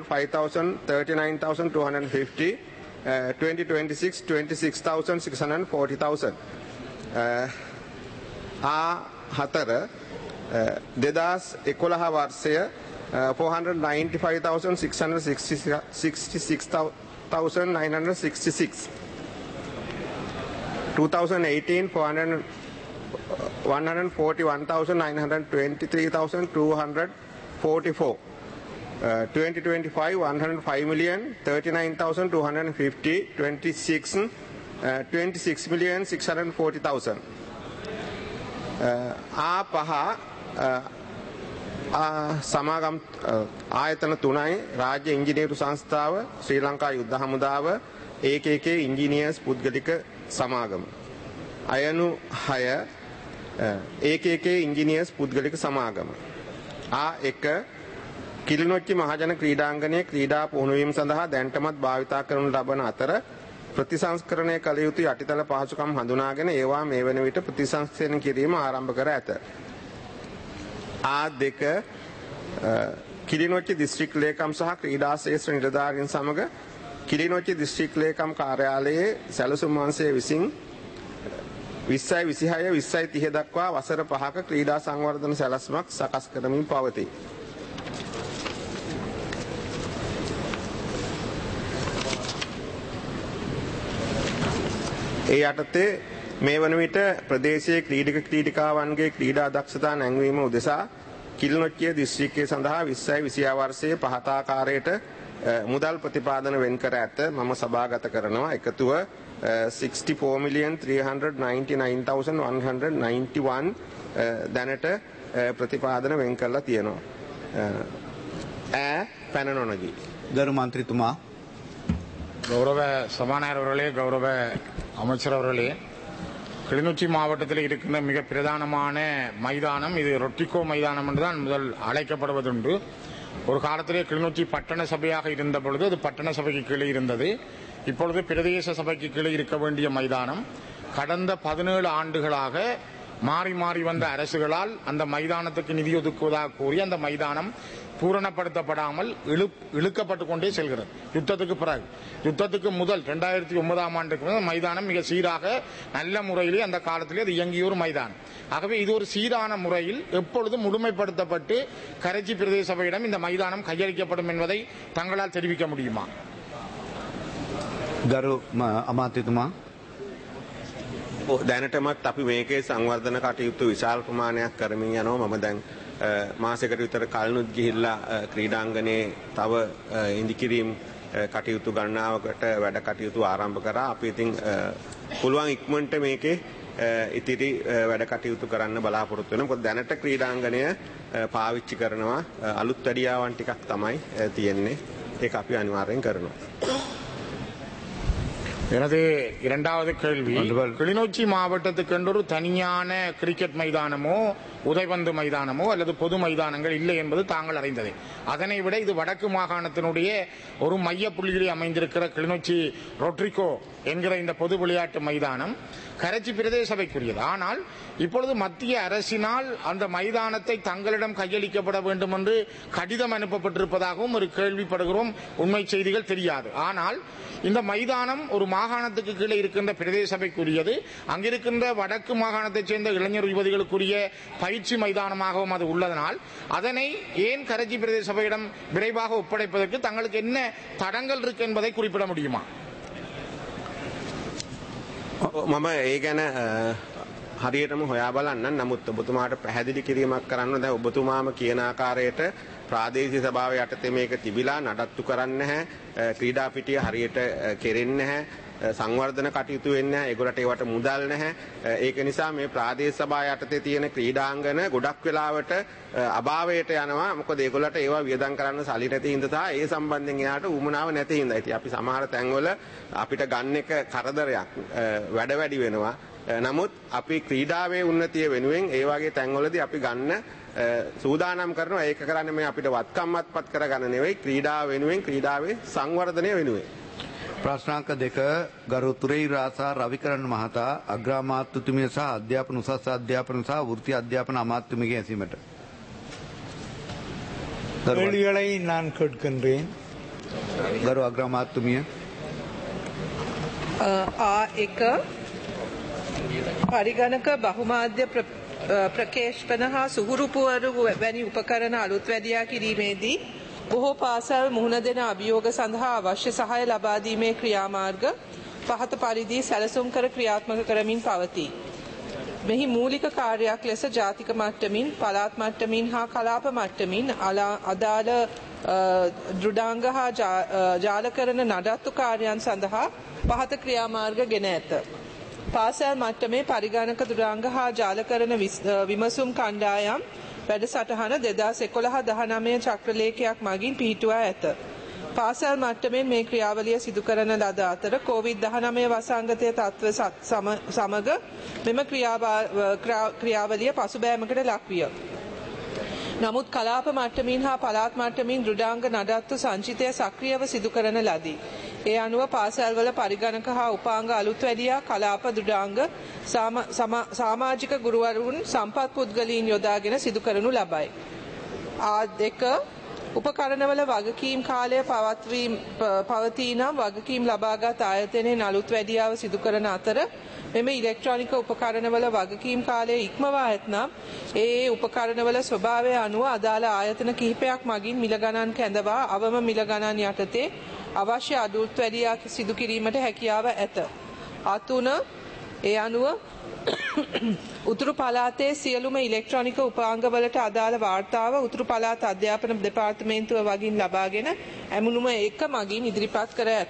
Speaker 20: 105,39,250. 2026 26,640,000. හතර 2011 වර්ෂය 495,666,966. 2018 141,923,244. 2025 105,039,250. 26,640,000. පහ සමාගම් ආයතන තුනයි රාජ්‍ය ඉංජිනේරු සංස්ථාව ශ්‍රී ලංකා යුද්ධ හමුදාව AKK ඉංජිනියර්ස් පුද්ගලික සමාගම අයනු 6 AKK ඉංජිනියර්ස් පුද්ගලික සමාගම එක කිලිනොච්චි මහජන ක්‍රීඩාංගණයේ ක්‍රීඩා පුහුණුවීම සඳහා දැන්ටමත් භාවිතා කරනු ලබන අතර ප්‍රතිසංස්කරණය කළ යුතු යටිතල පහසුකම් හඳුනාගෙන ඒවා මේ වන විට ප්‍රතිසංස්කරණය කිරීම ආරම්භ කර ඇත. දෙක කිලිනොච්චි දිස්ත්‍රික් ලේකම් සහ ක්‍රීඩා ශේෂ්ත්‍ර නිලධාරීන් සමග කිලිනොච්චි දිස්ත්‍රික් ලේකම් කාර්යාලයේ සැලසුම් වංශය විසින් 2026 2030 දක්වා වසර 5ක ක්‍රීඩා සංවර්ධන සැලැස්මක් සකස් කරමින් පවතී. ඒ යටතේ මේ වන විට ප්‍රදේශයේ ක්‍රීඩක ක්‍රීඩිකාවන්ගේ ක්‍රීඩා දක්ෂතා නැංවීම උදෙසා කිලිනොච්චිය දිස්ත්‍රික්කයේ සඳහා 2020 වර්ෂයේ පහතාකාරයට මුදල් ප්‍රතිපාදන වෙන් කර ඇත. මම සභාගත කරනවා එකතුව 64,399,191 දැනට ප්‍රතිපාදන වෙන් කරලා තියෙනවා. පැන නොනගී.
Speaker 1: ගරු මන්ත්‍රීතුමා.
Speaker 21: கௌரவ சபாநாயகர் அவர்களே, கௌரவ அமைச்சர் அவர்களே, கிளிநொச்சி மாவட்டத்தில் இருக்கின்ற மிக பிரதானமான மைதானம் இது ரொட்டிகோ மைதானம் என்றுதான் முதல் அழைக்கப்படுவதுண்டு. ஒரு காலத்திலே கிளிநொச்சி பட்டண சபையாக இருந்த பொழுது அது பட்டண சபைக்கு கீழே இருந்தது. இப்பொழுது பிரதேச சபைக்கு கீழே இருக்க வேண்டிய மைதானம் கடந்த 17 ஆண்டுகளாக மாறி மாறி வந்த அரசுகளால் அந்த மைதானத்துக்கு நிதி ஒதுக்குவதாக கூறி அந்த மைதானம் பூரணப்படுத்தப்படாமல் இழுக்கப்பட்டு கொண்டே செல்கிறது. யுத்தத்துக்கு பிறகு, யுத்தத்துக்கு முதல் 2009ஆம் ஆண்டுக்கு மைதானம் மிக சீராக நல்ல முறையிலே அந்த காலத்திலே அது இயங்கிய ஒரு மைதானம். ஆகவே இது ஒரு சீரான முறையில் எப்பொழுதும் முழுமைப்படுத்தப்பட்டு கரைச்சி பிரதேச சபையிடம் இந்த மைதானம் கையளிக்கப்படும் என்பதை தங்களால் தெரிவிக்க முடியுமா?
Speaker 1: ගරු අමාත්‍යතුමා.
Speaker 3: දැනටමත් අපි මේකේ සංවර්ධන කටයුතු විශාල ප්‍රමාණයක් කරමින් යනවා. මම දැන් මාසයකට විතර කලිනුත් ගිහිල්ලා ක්‍රීඩාංගණයේ තව ඉදිකිරීම් කටයුතු ගණනාවකට වැඩ කටයුතු ආරම්භ කරා. අපි ඉතින් පුළුවන් ඉක්මනට මේකේ ඉතිරි වැඩ කටයුතු කරන්න බලාපොරොත්තු වෙනවා. මොකද දැනට ක්‍රීඩාංගණය පාවිච්චි කරනවා අලුත් වැඩියාවන් ටිකක් තමයි තියෙන්නේ. ඒක අපි අනිවාර්යෙන් කරනවා.
Speaker 21: எனது இரண்டாவது கேள்வி, கிளிநொச்சி மாவட்டத்துக்கு ஒரு தனியான கிரிக்கெட் மைதானமோ உதைபந்து மைதானமோ அல்லது பொது மைதானங்கள் இல்லை என்பது தாங்கள் அறிந்ததே. அதனை விட இது வடக்கு மாகாணத்தினுடைய ஒரு மைய புள்ளிகளில் அமைந்திருக்கிற கிளிநொச்சி ரொட்ரிகோ என்கிற இந்த பொது விளையாட்டு மைதானம் கரைச்சி பிரதேச சபைக்குரியது. ஆனால் இப்பொழுது மத்திய அரசினால் அந்த மைதானத்தை தங்களிடம் கையளிக்கப்பட வேண்டும் என்று கடிதம் அனுப்பப்பட்டிருப்பதாகவும் ஒரு கேள்விப்படுகிறோம். உண்மை செய்திகள் தெரியாது. ஆனால் இந்த மைதானம் ஒரு மாகாணத்துக்கு கீழே இருக்கின்ற பிரதேச சபைக்குரியது. அங்கிருக்கின்ற வடக்கு மாகாணத்தைச் சேர்ந்த இளைஞர் யுவதிகளுக்குரிய பயிற்சி மைதானமாகவும் அது உள்ளதனால் அதனை ஏன் கரைச்சி பிரதேச சபையிடம் விரைவாக ஒப்படைப்பதற்கு தங்களுக்கு என்ன தடங்கள் இருக்கு என்பதை குறிப்பிட முடியுமா?
Speaker 3: මම ඒ ගැන හරියටම හොයා බලන්න. නමුත් ඔබතුමාට පැහැදිලි කිරීමක් කරන්න. දැන් ඔබතුමාම කියන ආකාරයට ප්‍රාදේශීය සභාව යටතේ මේක තිබිලා නඩත්තු කරන්නේ නැහැ. ක්‍රීඩා පිටිය හරියට කෙරෙන්නේ නැහැ. සංවර්ධන කටයුතු වෙන්නේ නැහැ. ඒගොල්ලන්ට ඒවට මුදල් නැහැ. ඒක නිසා මේ ප්‍රාදේශ සභාව යටතේ තියෙන ක්‍රීඩාංගන ගොඩක් වෙලාවට අභාවයට යනවා. මොකද ඒගොල්ලන්ට ඒවා වියදම් කරන්න සල්ලි නැති හින්දා සහ ඒ සම්බන්ධයෙන් එයාට උමනාව නැති හින්දා. ඉතින් අපි සමහර තැන්වල අපිට ගන්න එක කරදරයක්, වැඩ වැඩි වෙනවා. නමුත් අපි ක්‍රීඩාවේ උන්නතිය වෙනුවෙන් ඒ වගේ තැන්වලදී අපි ගන්න සූදානම් කරනවා. ඒක කරන්නේ මේ අපිට වත්කම්මත්පත් කරගන්න නෙවෙයි, ක්‍රීඩාව වෙනුවෙන්, ක්‍රීඩාවේ සංවර්ධනය වෙනුවෙන්.
Speaker 7: ප්‍රශ්නාංක 2 ගරු තුරේරාසා රවිකරන් මහතා අග්‍රාමාත්‍යතුමිය සහ අධ්‍යාපන උසස් අධ්‍යාපන සහ වෘත්ති අධ්‍යාපන අමාත්‍යතුමියගේ ඇසීමට.
Speaker 2: கேள்விகளை நான் கேட்கின்றேன்.
Speaker 7: ගරු අග්‍රාමාත්‍යතුමිය.
Speaker 6: A1 පරිගණක බහුමාධ්‍ය ප්‍රකේෂ්පන හා සුහුරු පුවරු වැනි උපකරණ අලුත් වැඩියා කිරීමේදී බොහෝ පාසල් මුහුණ දෙන අභියෝග සඳහා අවශ්‍ය සහාය ලබා දීමේ ක්‍රියාමාර්ග පහත පරිදි සැලසුම් කර ක්‍රියාත්මක කරමින් පවතී. මෙහි මූලික කාර්යයක් ලෙස ජාතික මට්ටමින්, පළාත් මට්ටමින් හා කලාප මට්ටමින් අදාළ දෘඩාංග හා ජාලකරණ නඩත්තු කාර්යයන් සඳහා පහත ක්‍රියාමාර්ග ගෙන ඇත. පාසල් මට්ටමේ පරිගණක දෘඩාංග හා ජාලකරණ විමසුම් කණ්ඩායම් වැඩසටහන 2011-19 චක්‍රලේඛයක් මගින් පිහිටුවා ඇත. පාසල් මට්ටමින් මේ ක්‍රියාවලිය සිදු කරන ලද අතර COVID-19 වසංගතය තත්ත්ව සමග මෙම ක්‍රියාවලිය පසුබෑමකට ලක්විය. නමුත් කලාප මට්ටමින් හා පළාත් මට්ටමින් දෘඩාංග නඩත්තු සංචිතය සක්‍රියව සිදු කරන ලදී. ඒ අනුව පාසල්වල පරිගණක හා උපාංග අලුත් වැඩියා කලාප දෘඩාංග සමාජික ගුරුවරුන් සම්පත් පුද්ගලීන් යොදාගෙන සිදු කරනු ලබයි. A2 උපකරණවල වගකීම් කාලය පවතී නම් වගකීම් ලබාගත් ආයතනයේ අලුත් වැඩියාව සිදු කරන අතර මෙම ඉලෙක්ට්‍රොනික උපකරණවල වගකීම් කාලය ඉක්මවා ඇතනම් ඒ උපකරණවල ස්වභාවය අනුව අදාළ ආයතන කිහිපයක් මගින් මිල ගණන් කැඳවා අවම මිල ගණන් යටතේ අවශ්‍ය අලුත් වැඩියා සිදු කිරීමට හැකියාව ඇත. A3 ඒ අනුව උතුරු පළාතේ සියලුම ඉලෙක්ට්‍රොනික උපාංගවලට අදාළ වාර්තාව උතුරු පළාත් අධ්‍යාපන දෙපාර්තමේන්තුව වගින් ලබාගෙන ඇමුණුම 1 මගින් ඉදිරිපත් කර ඇත.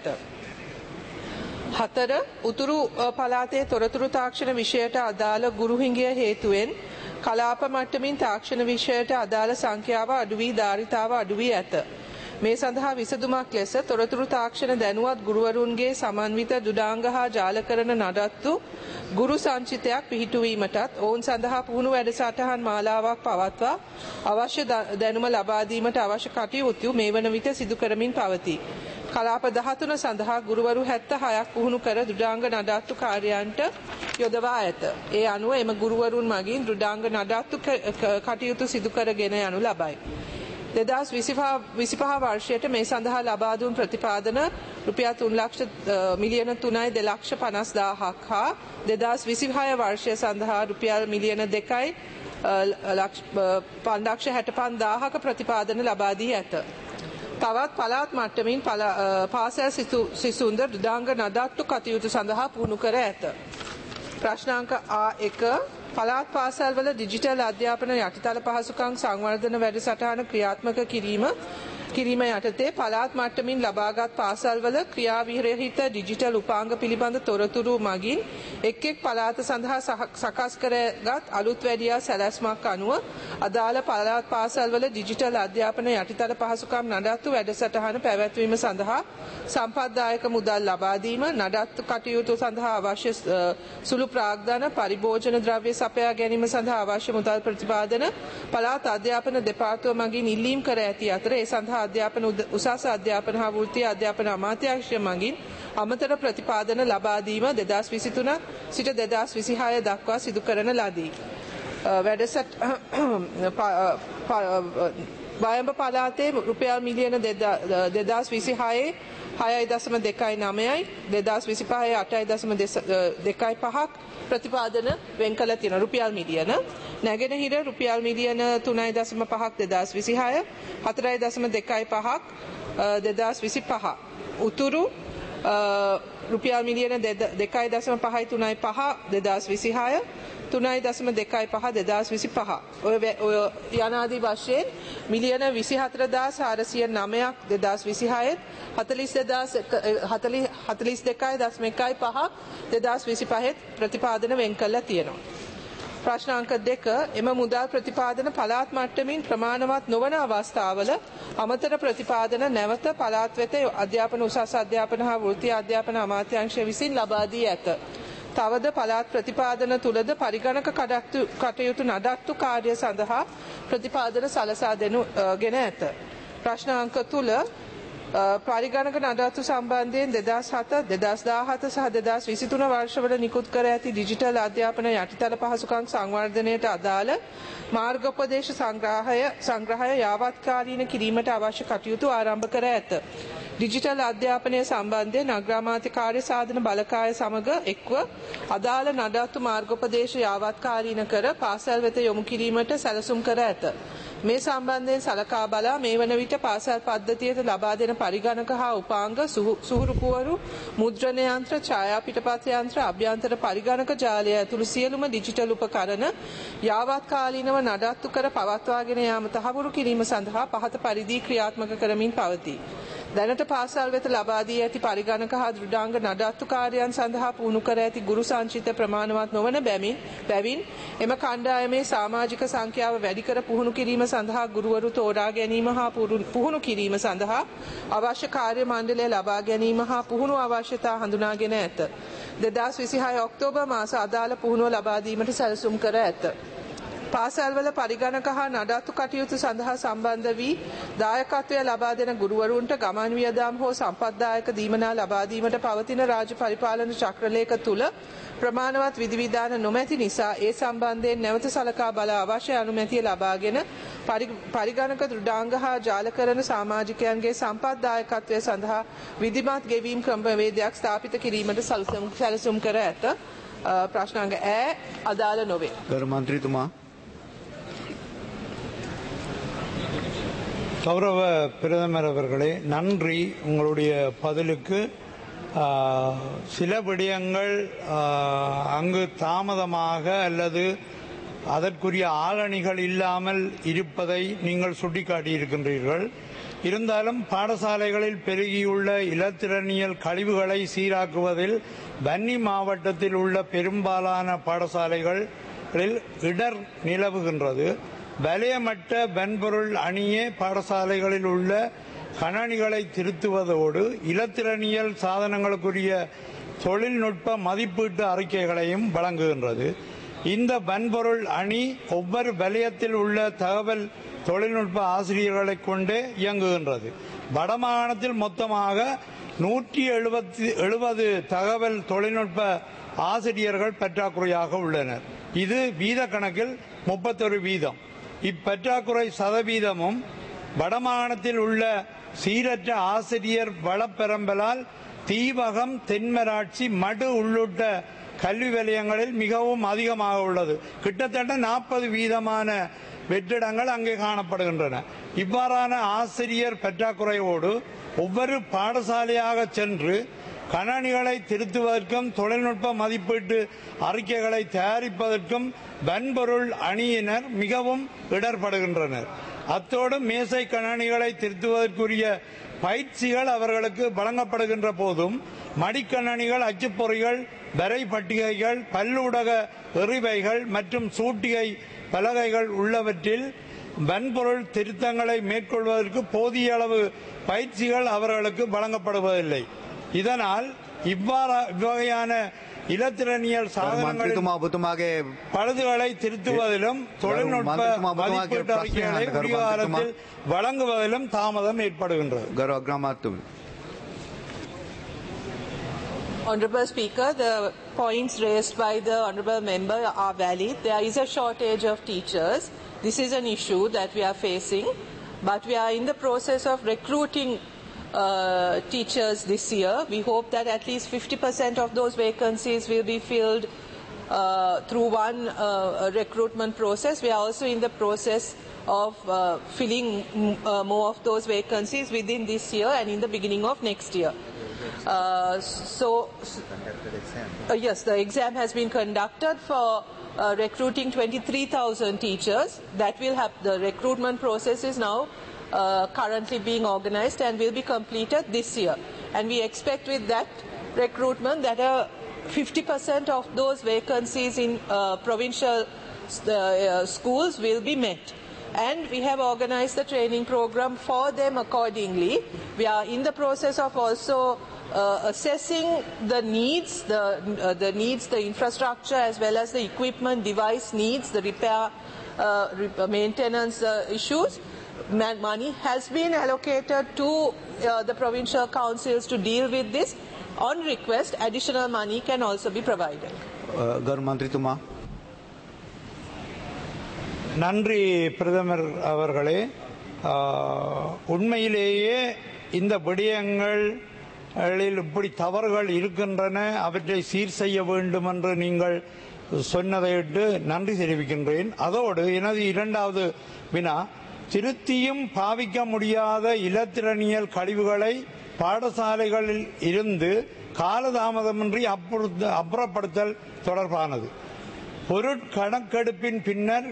Speaker 6: 4 උතුරු පළාතේ තොරතුරු තාක්ෂණ විෂයට අදාළ ගුරු හිඟය හේතුවෙන් කලාප මට්ටමින් තාක්ෂණ විෂයට අදාළ සංඛ්‍යාව අඩු වී ධාරිතාව අඩු වී ඇත. මේ සඳහා විසඳුමක් ලෙස තොරතුරු තාක්ෂණ දැනුවත් ගුරුවරුන්ගේ සමන්විත දෘඩාංග හා ජාලකරණ නඩත්තු ගුරු සංචිතයක් පිහිටුවීමටත් ඔවුන් සඳහා පුහුණු වැඩසටහන් මාලාවක් පවත්වා අවශ්‍ය දැනුම ලබා දීමට අවශ්‍ය කටයුතු මේ වන විට සිදු කරමින් පවතී. කලාප 13 සඳහා ගුරුවරු 76ක් පුහුණු කර දෘඩාංග නඩත්තු කාර්යයන්ට යොදවා ඇත. ඒ අනුව එම ගුරුවරුන් මගින් දෘඩාංග නඩත්තු කටයුතු සිදු කරගෙන යනු ලබයි. 2025 වර්ෂයට මේ සඳහා ලබා දුන් ප්‍රතිපාදන රුපියල් 3 මිලියන 3,250,000ක් හා 2026 වර්ෂය සඳහා රුපියල් මිලියන 2,565,000ක ප්‍රතිපාදන ලබා දී ඇත. තවත් පළාත් මට්ටමින් පාසල් සිසුන්ද දෘඩාංග නඩත්තු කටයුතු සඳහා පුහුණු කර ඇත. ප්‍රශ්නාංක A1 පළාත් පාසල්වල ඩිජිටල් අධ්‍යාපන යටිතල පහසුකම් සංවර්ධන වැඩසටහන ක්‍රියාත්මක කිරීම යටතේ පළාත් මට්ටමින් ලබාගත් පාසල්වල ක්‍රියාවිරහිත ඩිජිටල් උපාංග පිළිබඳ තොරතුරු මගින් එක් පළාත සඳහා සකස් කරගත් අලුත් වැඩියා සැලැස්මක් අනුව අදාළ පළාත් පාසල්වල ඩිජිටල් අධ්‍යාපන යටිතල පහසුකම් නඩත්තු වැඩසටහන පැවැත්වීම සඳහා සම්පත්දායක මුදල් ලබා දීම නඩත්තු කටයුතු සඳහා අවශ්‍ය සුළු ප්‍රාග්ධන පරිභෝජන ද්‍රව්‍ය සපයා ගැනීම සඳහා අවශ්‍ය මුදල් ප්‍රතිපාදන පළාත් අධ්‍යාපන දෙපාර්තමේන්තුව මගින් ඉල්ලීම් කර ඇති අතර ඒ සඳහා අධ්‍යාපන උසස් අධ්‍යාපන හා වෘත්තීය අධ්‍යාපන අමාත්‍යාංශය මගින් අමතර ප්‍රතිපාදන ලබා දීම 2023 සිට 2026 දක්වා සිදු කරන ලදී. බයඹ පළාතේ රුපියල් මිලියන 2026 6.29යි 2025 8.25ක් ප්‍රතිපාදන වෙන් කළ තියෙන රුපියල් මිලියන. නැගෙනහිර රුපියල් මිලියන 3.5ක් 2026 4.25ක් 2025. උතුරු රුපියල් මිලියන 2.5යි 3.5 2026 3.25 2025. ඔය යනාදී වශයෙන් මිලියන 24,409ක් 2026 42.5 2025 ප්‍රතිපාදන වෙන් කළා තියෙනවා. ප්‍රශ්නාංක 2 එම මුදල් ප්‍රතිපාදන පළාත් මට්ටමින් ප්‍රමාණවත් නොවන අවස්ථාවල අමතර ප්‍රතිපාදන නැවත පළාත් වෙත අධ්‍යාපන උසස් අධ්‍යාපන හා වෘත්තීය අධ්‍යාපන අමාත්‍යාංශය විසින් ලබා දී ඇත. තවද පළාත් ප්‍රතිපාදන තුලද පරිගණක කටයුතු නඩත්තු කාර්ය සඳහා ප්‍රතිපාදන සලසා ගෙන ඇත. ප්‍රශ්නාංක 3 පරිගණක නඩත්තු සම්බන්ධයෙන් 2007 2017 සහ 2023 වර්ෂවල නිකුත් කර ඇති ඩිජිටල් අධ්‍යාපන යටිතල පහසුකම් සංවර්ධනයට අදාළ මාර්ගෝපදේශ සංග්‍රහය යාවත්කාලීන කිරීමට අවශ්‍ය කටයුතු ආරම්භ කර ඇත. ඩිජිටල් අධ්‍යාපනය සම්බන්ධයෙන් අග්‍රාමාත්‍ය කාර්ය සාධන බලකාය සමග එක්ව අදාළ නඩත්තු මාර්ගෝපදේශ යාවත්කාලීන කර පාසල් වෙත යොමු කිරීමට සැලසුම් කර ඇත. මේ සම්බන්ධයෙන් සලකා බලා මේ වන විට පාසල් පද්ධතියට ලබා දෙන පරිගණක හා උපාංග සුහුරු පුවරු මුද්‍රණ යන්ත්‍ර ඡායා පිටපත් යන්ත්‍ර අභ්‍යන්තර පරිගණක ජාලය ඇතුළු සියලුම ඩිජිටල් උපකරණ යාවත්කාලීනව නඩත්තු කර පවත්වාගෙන යාම තහවුරු කිරීම සඳහා පහත පරිදි ක්‍රියාත්මක කරමින් පවතී. දැනට පාසල් වෙත ලබා දී ඇති පරිගණක හා දෘඩාංග නඩත්තු කාර්යයන් සඳහා පුහුණු කර ඇති ගුරු සංචිත ප්‍රමාණවත් නොවන බැවින් එම කණ්ඩායමේ සමාජික සංඛ්‍යාව වැඩි කර පුහුණු කිරීම සඳහා ගුරුවරු තෝරා ගැනීම හා පුහුණු කිරීම සඳහා අවශ්‍ය කාර්ය මණ්ඩලය ලබා ගැනීම හා පුහුණු අවශ්‍යතා හඳුනාගෙන ඇත. 2026 ඔක්තෝබර් මාස අදාළ පුහුණුව ලබා දීමට සැලසුම් කර ඇත. පාසල්වල පරිගණක හා නඩත්තු කටයුතු සඳහා සම්බන්ධ වී දායකත්වය ලබා දෙන ගුරුවරුන්ට ගමන් වියදම් හෝ සම්පත්දායක දීමනා ලබා දීමට පවතින රාජ්‍ය පරිපාලන චක්‍රලේඛ තුල ප්‍රමාණවත් විධිවිධාන නොමැති නිසා ඒ සම්බන්ධයෙන් නැවත සලකා බලා අවශ්‍ය අනුමැතිය ලබාගෙන පරිගණක දෘඩාංග හා ජාලකරණ සමාජිකයන්ගේ සම්පත්දායකත්වය සඳහා විධිමත් ගෙවීම් ක්‍රමවේදයක් ස්ථාපිත කිරීමට සැලසුම් කර ඇත. ප්‍රශ්නාංග අදාළ නොවේ.
Speaker 7: ගරු මන්ත්‍රීතුමා.
Speaker 2: கௌரவ பிரதமர் அவர்களே, நன்றி உங்களுடைய பதிலுக்கு. சில விடயங்கள் அங்கு தாமதமாக அல்லது அதற்குரிய ஆளணிகள் இல்லாமல் இருப்பதை நீங்கள் சுட்டிக்காட்டியிருக்கின்றீர்கள். இருந்தாலும் பாடசாலைகளில் பெருகியுள்ள இலத்திரனியல் கழிவுகளை சீராக்குவதில் வன்னி மாவட்டத்தில் உள்ள பெரும்பாலான பாடசாலைகளில் இடர் நிலவுகின்றது. வலயமட்ட வன்பொருள் அணியே பாடசாலைகளில் உள்ள கணனிகளை திருத்துவதோடு இலத்திரனியல் சாதனங்களுக்குரிய தொழில்நுட்ப மதிப்பீட்டு அறிக்கைகளையும் வழங்குகின்றது. இந்த வன்பொருள் அணி ஒவ்வொரு வலயத்தில் உள்ள தகவல் தொழில்நுட்ப ஆசிரியர்களை கொண்டே இயங்குகின்றது. வடமாகாணத்தில் மொத்தமாக 170 தகவல் தொழில்நுட்ப ஆசிரியர்கள் பற்றாக்குறையாக உள்ளனர். இது வீத கணக்கில் 31 வீதம். இப்பற்றாக்குறை சதவீதமும் வடமாகாணத்தில் உள்ள சீரற்ற ஆசிரியர் வளப்பெரம்பலால் தீவகம், தென்மராட்சி, மடு உள்ளிட்ட கல்வி வலயங்களில் மிகவும் அதிகமாக உள்ளது. கிட்டத்தட்ட 40 வீதமான வெற்றிடங்கள் அங்கே காணப்படுகின்றன. இவ்வாறான ஆசிரியர் பற்றாக்குறையோடு ஒவ்வொரு பாடசாலையாக சென்று கணனிகளை திருத்துவதற்கும் தொழில்நுட்ப மதிப்பீட்டு அறிக்கைகளை தயாரிப்பதற்கும் வன்பொருள் அணியினர் மிகவும் இடர்படுகின்றனர். அத்தோடு மேசை கணனிகளை திருத்துவதற்குரிய பயிற்சிகள் அவர்களுக்கு வழங்கப்படுகின்ற போதும் மடிக்கணனிகள், அச்சுப்பொறிகள், வரை பட்டிகைகள், பல்லூடக எறிவைகள் மற்றும் சூட்டிகை பலகைகள் உள்ளவற்றில் வன்பொருள் திருத்தங்களை மேற்கொள்வதற்கு போதிய அளவு பயிற்சிகள் அவர்களுக்கு வழங்கப்படுவதில்லை. இதனால் இவ்வகையான இலத்திரனியல் சாதனங்களில் பழுதுகளை திருத்துவதிலும் தொழில்நுட்ப மதிப்பீட்டு அறிக்கைகளை உரிய காலத்தில் வழங்குவதிலும் தாமதம் ஏற்படுகின்றது.
Speaker 6: Honourable Speaker, the points raised by the Honourable Member are valid. There is a shortage of teachers. This is an issue that we are facing, but we are in the process of recruiting teachers this year. We hope that at least 50% of those vacancies will be filled through one recruitment process. We are also in the process of filling more of those vacancies within this year and in the beginning of next year. Yes, the exam has been conducted for recruiting 23,000 teachers. That will have the recruitment process is now currently being organized and will be completed this year. And we expect with that recruitment that 50% of those vacancies in provincial schools will be met. And we have organized the training program for them accordingly. We are in the process of also assessing the needs, the infrastructure as well as the equipment, device needs, the repair, maintenance issues. money has been allocated to the provincial councils to deal with this. On request, additional money can also be provided.
Speaker 7: ගරු මන්ත්‍රීතුමා.
Speaker 2: நன்றி பிரதமர் அவர்களே. உண்மையிலேயே இந்த விடயங்களில் இப்படி தவறுகள் இருக்கின்றன, அவற்றை சீர் செய்ய வேண்டும் என்று நீங்கள் சொன்னதையிட்டு நன்றி தெரிவிக்கின்றேன். அதோடு எனது இரண்டாவது வினா, திருத்தியும் பாவிக்க முடியாத இலத்திரனியல் கழிவுகளை பாடசாலைகளில் இருந்து காலதாமதமின்றி அப்புறப்படுத்தல் தொடர்பானது. பொருட்கணக்கெடுப்பின் பின்னர்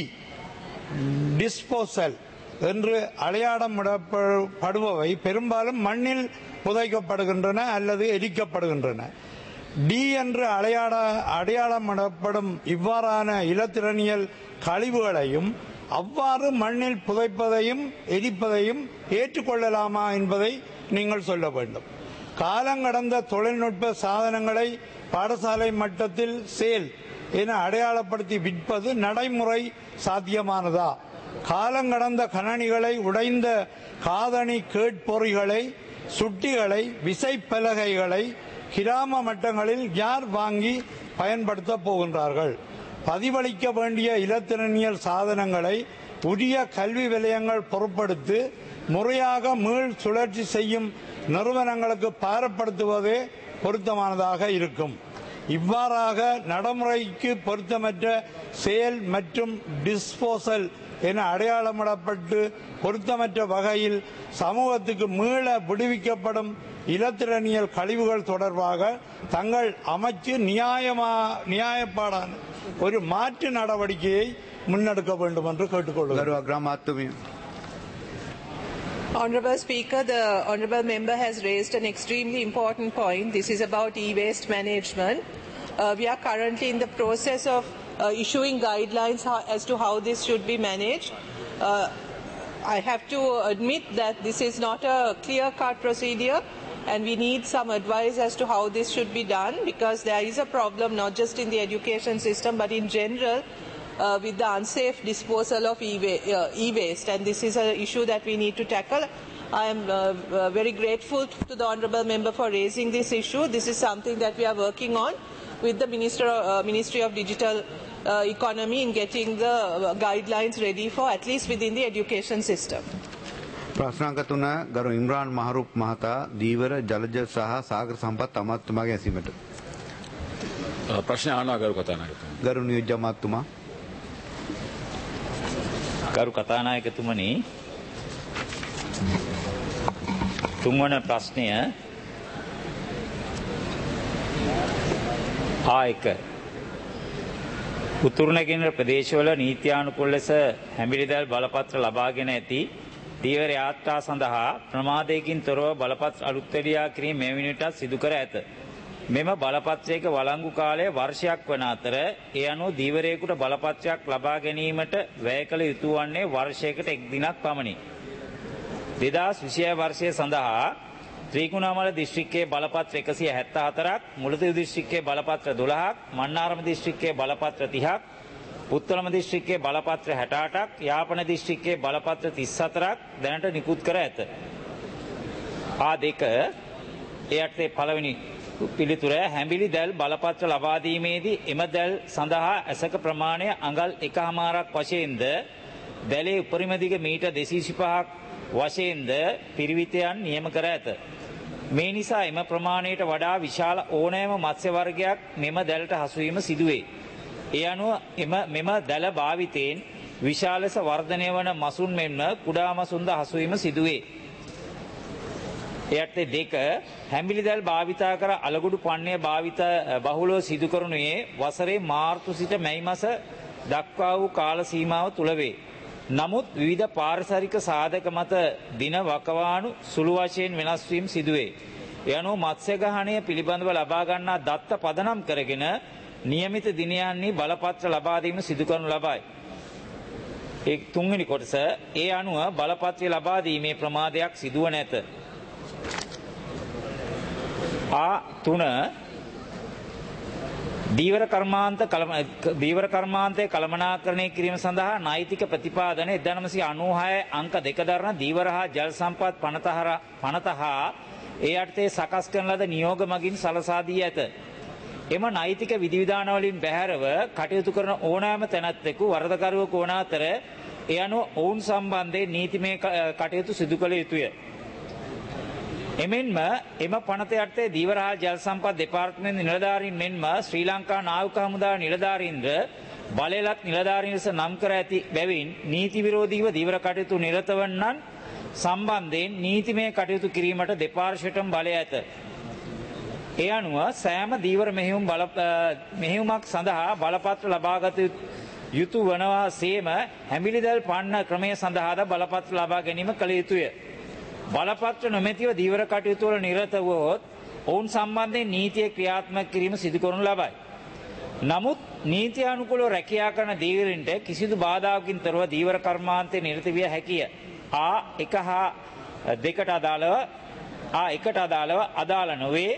Speaker 2: டிஸ்போசல் என்று அடையாளமிடப்படுபவை பெரும்பாலும் மண்ணில் புதைக்கப்படுகின்றன அல்லது எரிக்கப்படுகின்றன. டி என்று அடையாளமிடப்படும் இவ்வாறான இலத்திரனியல் கழிவுகளையும் அவ்வாறு மண்ணில் புதைப்பதையும் எரிப்பதையும் ஏற்றுக்கொள்ளலாமா என்பதை நீங்கள் சொல்ல வேண்டும். காலங்கடந்த தொழில்நுட்ப சாதனங்களை பாடசாலை மட்டத்தில் சேல் என அடையாளப்படுத்தி விற்பது நடைமுறை சாத்தியமானதா? காலங்கடந்த கணனிகளை, உடைந்த காதணி கேட்பொறிகளை, சுட்டிகளை, விசைப்பலகைகளை கிராம மட்டங்களில் யார் வாங்கி பயன்படுத்த போகின்றார்கள்? பதிவளிக்க வேண்டிய இலத்திரனியல் சாதனங்களை உரிய கல்வி நிலையங்கள் பொறுப்படுத்தி முறையாக மீள் சுழற்சி செய்யும் நிறுவனங்களுக்கு பாரப்படுத்துவதே பொருத்தமானதாக இருக்கும். இவ்வாறாக நடைமுறைக்கு பொருத்தமற்ற செயல் மற்றும் டிஸ்போசல் என அடையாளமிடப்பட்டு பொருத்தமற்ற வகையில் சமூகத்துக்கு மீள விடுவிக்கப்படும் இலத்திரனியல் கழிவுகள் தொடர்பாக தங்கள் அமைச்சு நியாயப்பாடான ஒரு மாற்று நடவடிக்கையை முன்னெடுக்க வேண்டும் என்று கேட்டுக்கொள்கிறேன்.
Speaker 6: Honourable Speaker, the Honourable Member has raised an extremely important point. This is about e-waste management. We are currently in the process of issuing guidelines as to how this should be managed. I have to admit that this is not a clear-cut procedure, and we need some advice as to how this should be done, because there is a problem not just in the education system but in general with the unsafe disposal of e-waste, and this is an issue that we need to tackle. I am very grateful to the Honourable Member for raising this issue. This is something that we are working on with the Ministry of Digital Economy in getting the guidelines ready for at least within the education system.
Speaker 7: ප්‍රශ්නාංක 3 ගරු ඉම්රාන් මහරුප් මහතා දීවර ජලජ සහ සාගර සම්පත් අමාත්‍යතුමාගේ ඇසීමට.
Speaker 9: ප්‍රශ්න අහනවා ගරු කතානායකතුමා.
Speaker 7: ගරු නියෝජ්‍ය අමාත්‍යතුමා.
Speaker 5: ගරු කතානායකතුමනි, තුන්වන ප්‍රශ්නය ආයක උතුරු නැගෙනහිර ප්‍රදේශවල නීත්‍යානුකූල ලෙස හැමිරිදල් බලපත්‍ර ලබාගෙන ඇති දීවර යාත්‍රා සඳහා ප්‍රමාදයකින් තොරව බලපත්‍ර අලුත්වැඩියා කිරීම මේ විනිටත් සිදු කර ඇත. මෙම බලපත්‍රයක වළංගු කාලය වර්ෂයක් වන අතර ඒ අනුව දීවරයෙකුට බලපත්‍රයක් ලබා ගැනීමට වැය කළ යුතු වන්නේ වර්ෂයකට 1 දිනක් පමණි. 2026 වර්ෂය සඳහා ත්‍රිකුණාමල දිස්ත්‍රික්කයේ බලපත්‍ර 174ක්, මුලතිව් දිස්ත්‍රික්කයේ බලපත්‍ර 12ක්, මන්නාරම දිස්ත්‍රික්කයේ බලපත්‍ර 30ක්, උත්තලම දිස්ත්‍රික්කයේ බලපත්‍ර 68ක්, යාපන දිස්ත්‍රික්කයේ බලපත්‍ර 34ක් දැනට නිකුත් කර ඇත. එයට පළවෙනි පිළිතුර, හැඹිලි දැල් බලපත්‍ර ලබා දීමේදී එම දැල් සඳහා ඇසක ප්‍රමාණය අඟල් 1.5ක් වශයෙන්ද දැලේ උපරිම දිග මීටර් 225ක් වශයෙන්ද පිරිවිතයන් නියම කර ඇත. මේ නිසා එම ප්‍රමාණයට වඩා විශාල ඕනෑම මත්ස්‍ය වර්ගයක් මෙම දැලට හසුවීම සිදුවේ. ඒ අනුව මෙම දැල භාවිතයෙන් විශාල ලෙස වර්ධනය වන මසුන් මෙන්ම කුඩා මසුන්ද හසුවීම සිදුවේ. එයට 2 හැඹිලි දැල් භාවිතා කර අලගොඩු පන්නේ භාවිත බහුලව සිදු කරනුයේ වසරේ මාර්තු සිට මැයි මාස දක්වා වූ කාල සීමාව තුල වේ. නමුත් විවිධ පාරිසරික සාධක මත දින වකවානු සුළු වශයෙන් වෙනස් වීම සිදුවේ. ඒ අනුව මත්ස්‍ය ගහණය පිළිබඳව ලබා ගන්නා දත්ත පදනම් කරගෙන නියමිත දිනයන්හි බලපත්‍ර ලබා දීම සිදු කරනු ලබයි. ඒ තුන්වෙනි කොටස, ඒ අනුව බලපත්‍රය ලබා දීමේ ප්‍රමාදයක් සිදුව නැත. දීවර කර්මාන්තය කළමනාකරණය කිරීම සඳහා නෛතික ප්‍රතිපාදන 1996 අංක 2 දරන දීවර හා ජල සම්පත් පනත හා ඒ යටතේ සකස් කරන ලද නියෝග මගින් සලසා දී ඇත. එම නෛතික විධිවිධාන වලින් බැහැරව කටයුතු කරන ඕනෑම තැනැත්තෙකු වරදකරුවෙකු වන අතර ඒ අනුව ඔවුන් සම්බන්ධයෙන් නීතිමය කටයුතු සිදු කළ යුතුය. එමෙන්ම එම පනත යටතේ දීවර හා ජල සම්පත් දෙපාර්තමේන්තු නිලධාරීන් මෙන්ම ශ්‍රී ලංකා නාවික හමුදා නිලධාරීන්ද බලයලත් නිලධාරීන් ලෙස නම් කර ඇති බැවින් නීති විරෝධීව දීවර කටයුතු නිරත වන්නන් සම්බන්ධයෙන් නීතිමය කටයුතු කිරීමට දෙපාර්ශ්වයටම බලය ඇත. ඒ අනුව සෑම දීවර මෙහෙයුමක් සඳහා බලපත්‍ර ලබාගත යුතු වනවා සේම හැමිලිදල් පන්න ක්‍රමය සඳහාද බලපත්‍ර ලබා ගැනීම කළ යුතුය. බලපත්‍ර නොමැතිව දීවර කටයුතු වල නිරත වුවහොත් ඔවුන් සම්බන්ධයෙන් නීතිය ක්‍රියාත්මක කිරීම සිදු කරනු ලබයි. නමුත් නීති අනුකූලව රැකියා කරන දීවරින්ට කිසිදු බාධාවකින් තොරව දීවර කර්මාන්තයේ නිරත විය හැකිය. A1 හා 2ට අදාළව අදාළ නොවේ.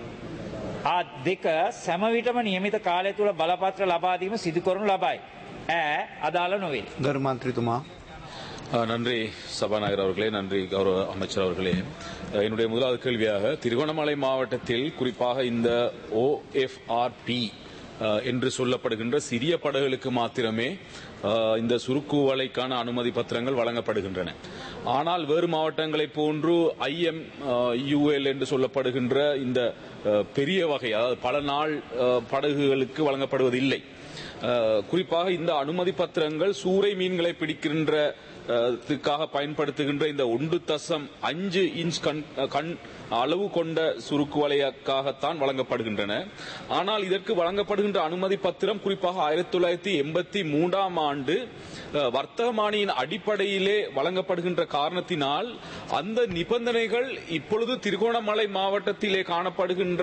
Speaker 5: A2 සෑම විටම නියමිත කාලය තුල බලපත්‍ර ලබා දීම සිදු කරනු ලබයි. අදාළ නොවේ.
Speaker 7: ගරු මන්ත්‍රීතුமா.
Speaker 8: நன்றி சபாநாயகர் அவர்களே, நன்றி கௌரவ அமைச்சர் அவர்களே. என்னுடைய முதலாவது கேள்வியாக திருகோணமலை மாவட்டத்தில் குறிப்பாக இந்த OFRP என்று சொல்லப்படுகின்ற சிறிய படகுகளுக்கு மாத்திரமே இந்த சுருக்கு வலைக்கான அனுமதி பத்திரங்கள் வழங்கப்படுகின்றன. ஆனால் வேறு மாவட்டங்களை போன்று IMUL என்று சொல்லப்படுகின்ற இந்த பெரிய வகை, அதாவது பல நாள் படகுகளுக்கு வழங்கப்படுவதில்லை. குறிப்பாக இந்த அனுமதி பத்திரங்கள் சூறை மீன்களை பிடிக்கின்றதுக்காக பயன்படுத்துகின்ற இந்த 1.5 இன்ச் கண் அளவு கொண்ட சுருக்கு வலைக்காகத்தான் வழங்கப்படுகின்றன. ஆனால் இதற்கு வழங்கப்படுகின்ற அனுமதி பத்திரம் குறிப்பாக 1983ஆம் ஆண்டு வர்த்தகமானியின் அடிப்படையிலே வழங்கப்படுகின்ற காரணத்தினால் அந்த நிபந்தனைகள் இப்பொழுது திருகோணமலை மாவட்டத்திலே காணப்படுகின்ற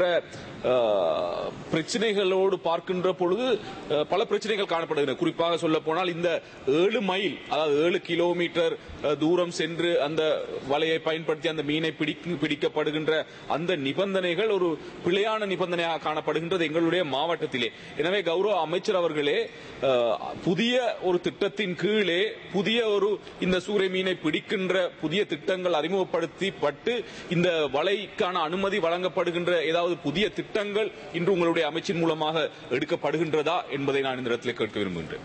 Speaker 8: பிரச்சனைகளோடு பார்க்கின்ற பொழுது பல பிரச்சனைகள் காணப்படுகின்றன. குறிப்பாக சொல்ல போனால் இந்த 7 மைல், அதாவது 7 கிலோமீட்டர் தூரம் சென்று அந்த வலையை பயன்படுத்தி அந்த மீனை பிடிக்கப்படுகின்ற அந்த நிபந்தனைகள் ஒரு பிழையான நிபந்தனையாக காணப்படுகின்றது எங்களுடைய மாவட்டத்திலே. எனவே கௌரவ அமைச்சர் அவர்களே, புதிய ஒரு திட்டத்தின் கீழே புதிய ஒரு இந்த சூறை மீனை பிடிக்கின்ற புதிய திட்டங்கள் அறிமுகப்படுத்தப்பட்டு இந்த வலைக்கான அனுமதி வழங்கப்படுகின்ற ஏதாவது புதிய திட்டங்கள் இன்று உங்களுடைய அமைச்சின் மூலமாக எடுக்கப்படுகின்றதா என்பதை நான் இந்த இடத்திலே கேட்க விரும்புகின்றேன்.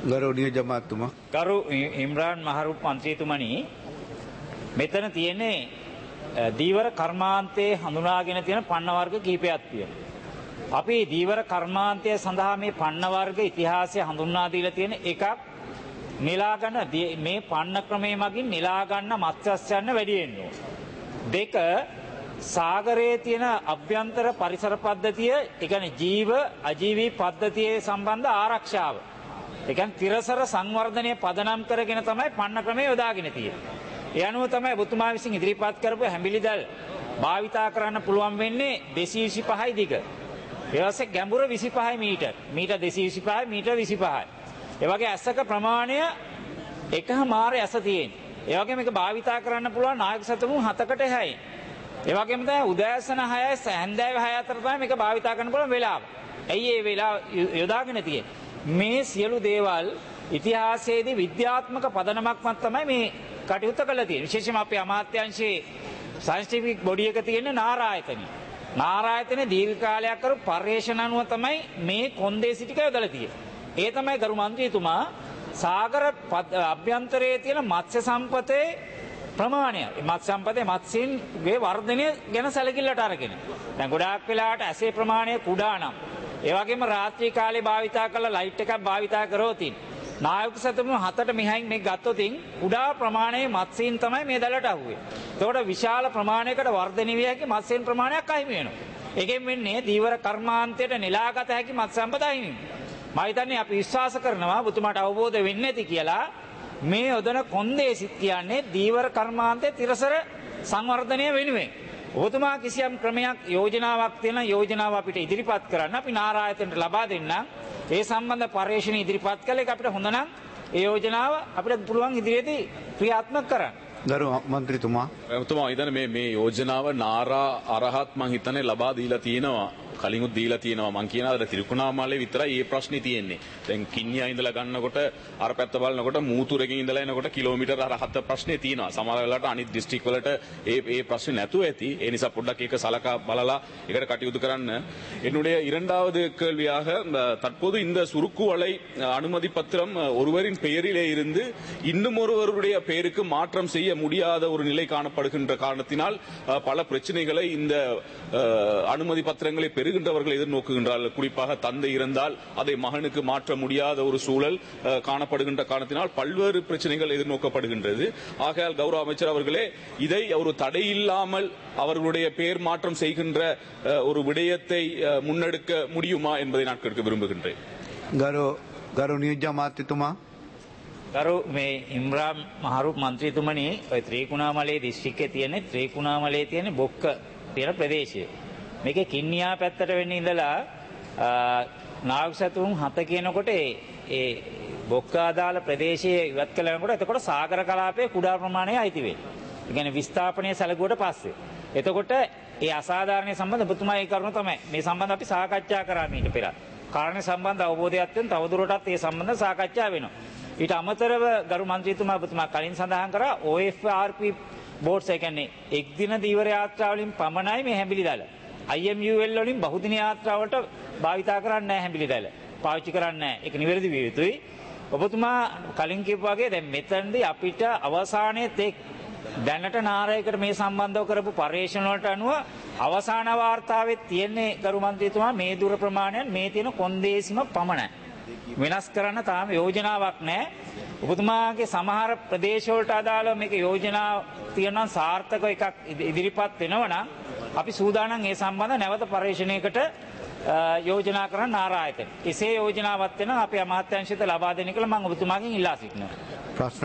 Speaker 5: ගරු ඉම්රාන් මහරුප් මන්ත්‍රීතුමනි, මෙතන තියෙන්නේ දීවර කර්මාන්තයේ හඳුනාගෙන තියෙන පන්න වර්ග කිහිපයක් තියෙනවා. අපි දීවර කර්මාන්තය සඳහා මේ පන්න වර්ග ඉතිහාසය හඳුන්වා දීලා තියෙන එකක්, නෙලා ගන්න මේ පන්න ක්‍රමයේ මගින් නෙලා ගන්න මත්ස්‍යයන් වැඩි වෙන්න ඕන. 2, සාගරයේ තියෙන අභ්‍යන්තර පරිසර පද්ධතිය, ඒ කියන්නේ ජීව අජීවී පද්ධතියේ සම්බන්ධ ආරක්ෂාව, ඒ කියන්නේ තිරසර සංවර්ධනය පදනම් කරගෙන තමයි පන්න ක්‍රමය යොදාගෙන තියෙන්නේ. ඒ අනුව තමයි ඔබතුමා විසින් ඉදිරිපත් කරපු හැඹිලිදල් භාවිතා කරන්න පුළුවන් වෙන්නේ 225යි දිග. ඒ වගේ ගැඹුර 25 මීටර්. මීටර් 225, මීටර් 25යි. ඒ වගේ ඇසක ප්‍රමාණය එකමාර ඇස තියෙන්නේ. ඒ වගේම මේක භාවිතා කරන්න පුළුවන් නායක සතුමුන් 7කට 6යි. ඒ වගේම තමයි උදෑසන 6යි සැන්දෑව 6 අතර තමයි මේක භාවිතා කරන්න පුළුවන් වෙලාව. ඇයි මේ වෙලාව යොදාගෙන තියෙන්නේ? මේ සියලු දේවල් ඉතිහාසයේදී විද්‍යාත්මක පදනමක්ම තමයි මේ කටයුත්ත කළා තියෙන්නේ. විශේෂයෙන්ම අපේ අමාත්‍යාංශයේ සයන්ටිෆික් බොඩි එක තියෙන්නේ නාරායතනෙ. නාරායතනෙ දීර්ඝ කාලයක් කරු පර්යේෂණ අනුව තමයි මේ කොන්දේසි ටික යොදලා තියෙන්නේ. ඒ තමයි ගරු මන්ත්‍රීතුමා සාගර අභ්‍යන්තරයේ තියෙන මත්ස්‍ය සම්පතේ ප්‍රමාණය, මත්ස්‍ය සම්පතේ මත්ස්‍යන්ගේ වර්ධනය ගැන සැලකිල්ලට අරගෙන. දැන් ගොඩාක් වෙලාවට ඇසේ ප්‍රමාණය කුඩා නම්, ඒ වගේම රාත්‍රී කාලේ භාවිතා කරලා ලයිට් එකක් භාවිතා කරොත් නායක සතුමුන් 7ට මෙහායින් මේ ගත්තොත් කුඩා ප්‍රමාණයේ මත්ස්‍යන් තමයි මේ දැලට අහුවේ. ඒකට විශාල ප්‍රමාණයකට වර්ධනය විය හැකි මත්ස්‍යන් ප්‍රමාණයක් අහිමි වෙනවා. ඒකෙන් වෙන්නේ දීවර කර්මාන්තයට නෙලාගත හැකි මත්ස්‍ය සම්පත අහිමි වෙනවා. මම හිතන්නේ අපි විශ්වාස කරනවා ඔබතුමාට අවබෝධ වෙන්නේ නැති කියලා මේ යොදන කොන්දේසිත් කියන්නේ දීවර කර්මාන්තයේ තිරසර සංවර්ධනය වෙනුවෙන්. ඔබතුමා කිසියම් ක්‍රමයක් යෝජනාවක් තියෙන යෝජනාව අපිට ඉදිරිපත් කරන්න අපි නාරායතනට ලබා දෙන්න. ඒ සම්බන්ධ පර්යේෂණ ඉදිරිපත් කළ එක අපිට හොඳ නම් ඒ යෝජනාව අපිට පුළුවන් ඉදිරියේදී ක්‍රියාත්මක කරන්න.
Speaker 7: ගරු මන්ත්‍රීතුමා.
Speaker 8: එතුමා හිතන්නේ මේ යෝජනාව නාරා අරහත් මං හිතන්නේ ලබා දීලා තියෙනවා කලින්ුත් දීලා තියෙනවා මං කියනවා අර තිරිකුණාමලේ විතරයි මේ ප්‍රශ්නේ තියෙන්නේ. දැන් කින්නියා ඉඳලා ගන්නකොට අර පැත්ත බලනකොට මූතුරකින් ඉඳලා එනකොට කිලෝමීටර් අර 7 ප්‍රශ්නේ තියෙනවා. සමහර වෙලාවට අනිත් දිස්ත්‍රික් වලට ඒ ප්‍රශ්නේ නැතුව ඇති. ඒ නිසා පොඩ්ඩක් ඒක සලකා බලලා ඒකට කටයුතු කරන්න. என்னுடைய இரண்டாவது கேள்வியாக தற்போது இந்த சுருக்கு வலை அனுமதி பத்திரம் ஒருவரின் பெயரிலே இருந்து இன்னும் ஒருவருடைய பெயருக்கு மாற்றம் செய்ய முடியாத ஒரு நிலை காணப்படுகின்ற காரணத்தினால் பல பிரச்சனைகளை இந்த அனுமதி பத்திரங்களை பெறுகின்றவர்கள் எதிர்நோக்குகின்றார்கள். குறிப்பாக தந்தை இருந்தால் அதை மகனுக்கு மாற்ற முடியாத ஒரு சூழல் காணப்படுகின்ற காரணத்தினால் பல்வேறு பிரச்சனைகள் எதிர்நோக்கப்படுகின்றது. ஆகையால் கௌரவ அமைச்சர் அவர்களே, இதை ஒரு தடையில்லாமல் அவர்களுடைய பெயர் மாற்றம் செய்கின்ற ஒரு விடயத்தை முன்னெடுக்க முடியுமா என்பதை நான் கேட்க விரும்புகின்றேன்.
Speaker 7: ගරු නියෝජ්‍ය අමාත්‍යතුමා.
Speaker 5: ගරු මේ ඉම්රාන් මහරුප් මන්ත්‍රීතුමනි, ඔය ත්‍රිකුණාමලේ දිස්ත්‍රික්කයේ තියෙන ත්‍රිකුණාමලේ තියෙන බොක්ක තියෙන ප්‍රදේශය. මේකේ කින්නියා පැත්තට වෙන්න ඉඳලා නාගසතුන් 7 කියනකොට ඒ බොක්ක ආදාළ ප්‍රදේශයේ ඉවත් කළනකොට එතකොට සාගර කලාපයේ කුඩා ප්‍රමාණය අයිති වෙන්නේ. ඒ කියන්නේ විස්ථාපනයේ සැලකුවට පස්සේ. එතකොට ඒ අසාධාරණ සම්බන්ධ ඔබතුමා ඒ කරුණ තමයි මේ සම්බන්ධ අපි සාකච්ඡා කරා මීට පෙර. කාරණේ සම්බන්ධ අවබෝධයක් තියෙන තවදුරටත් ඒ සම්බන්ධ සාකච්ඡා වෙනවා. ඊට අමතරව ගරු මන්ත්‍රීතුමා ඔබතුමා කලින් සඳහන් කරා OFRP බෝඩ්ස්, ඒ කියන්නේ එක් දින දීවර යාත්‍රාවලින් පමණයි මේ හැඹිලි දල. IMUL වලින් බහුදින යාත්‍රාවලට භාවිතා කරන්නේ නැහැ හැඹිලි දල. පාවිච්චි කරන්නේ නැහැ. ඒක නිවැරදි විය යුතුයි. ඔබතුමා කලින් කියපු වගේ දැන් මෙතනදී අපිට අවසානයේ තෙක් දැනට නාරයකට මේ සම්බන්ධව කරපු පර්යේෂණ වලට අනුව අවසාන වාර්තාවේ තියෙන්නේ ගරු මන්ත්‍රීතුමා මේ දුර ප්‍රමාණයන් මේ තියෙන කොන්දේසිම පමණයි. වෙනස් කරන්න තාම යෝජනාවක් නැහැ. ඔබතුමාගේ සමහර ප්‍රදේශ වලට අදාළව මේක යෝජනා තියෙනවා සාර්ථක එකක් ඉදිරිපත් වෙනවා නම් අපි සූදානම් ඒ සම්බන්ධ නැවත පර්යේෂණයකට යෝජනා කරන්න නාරායතන. එසේ යෝජනාවක් වෙනවා අපි අමාත්‍යාංශයට ලබා දෙන්න කියලා මම ඔබතුමාගෙන් ඉල්ලා සිටිනවා.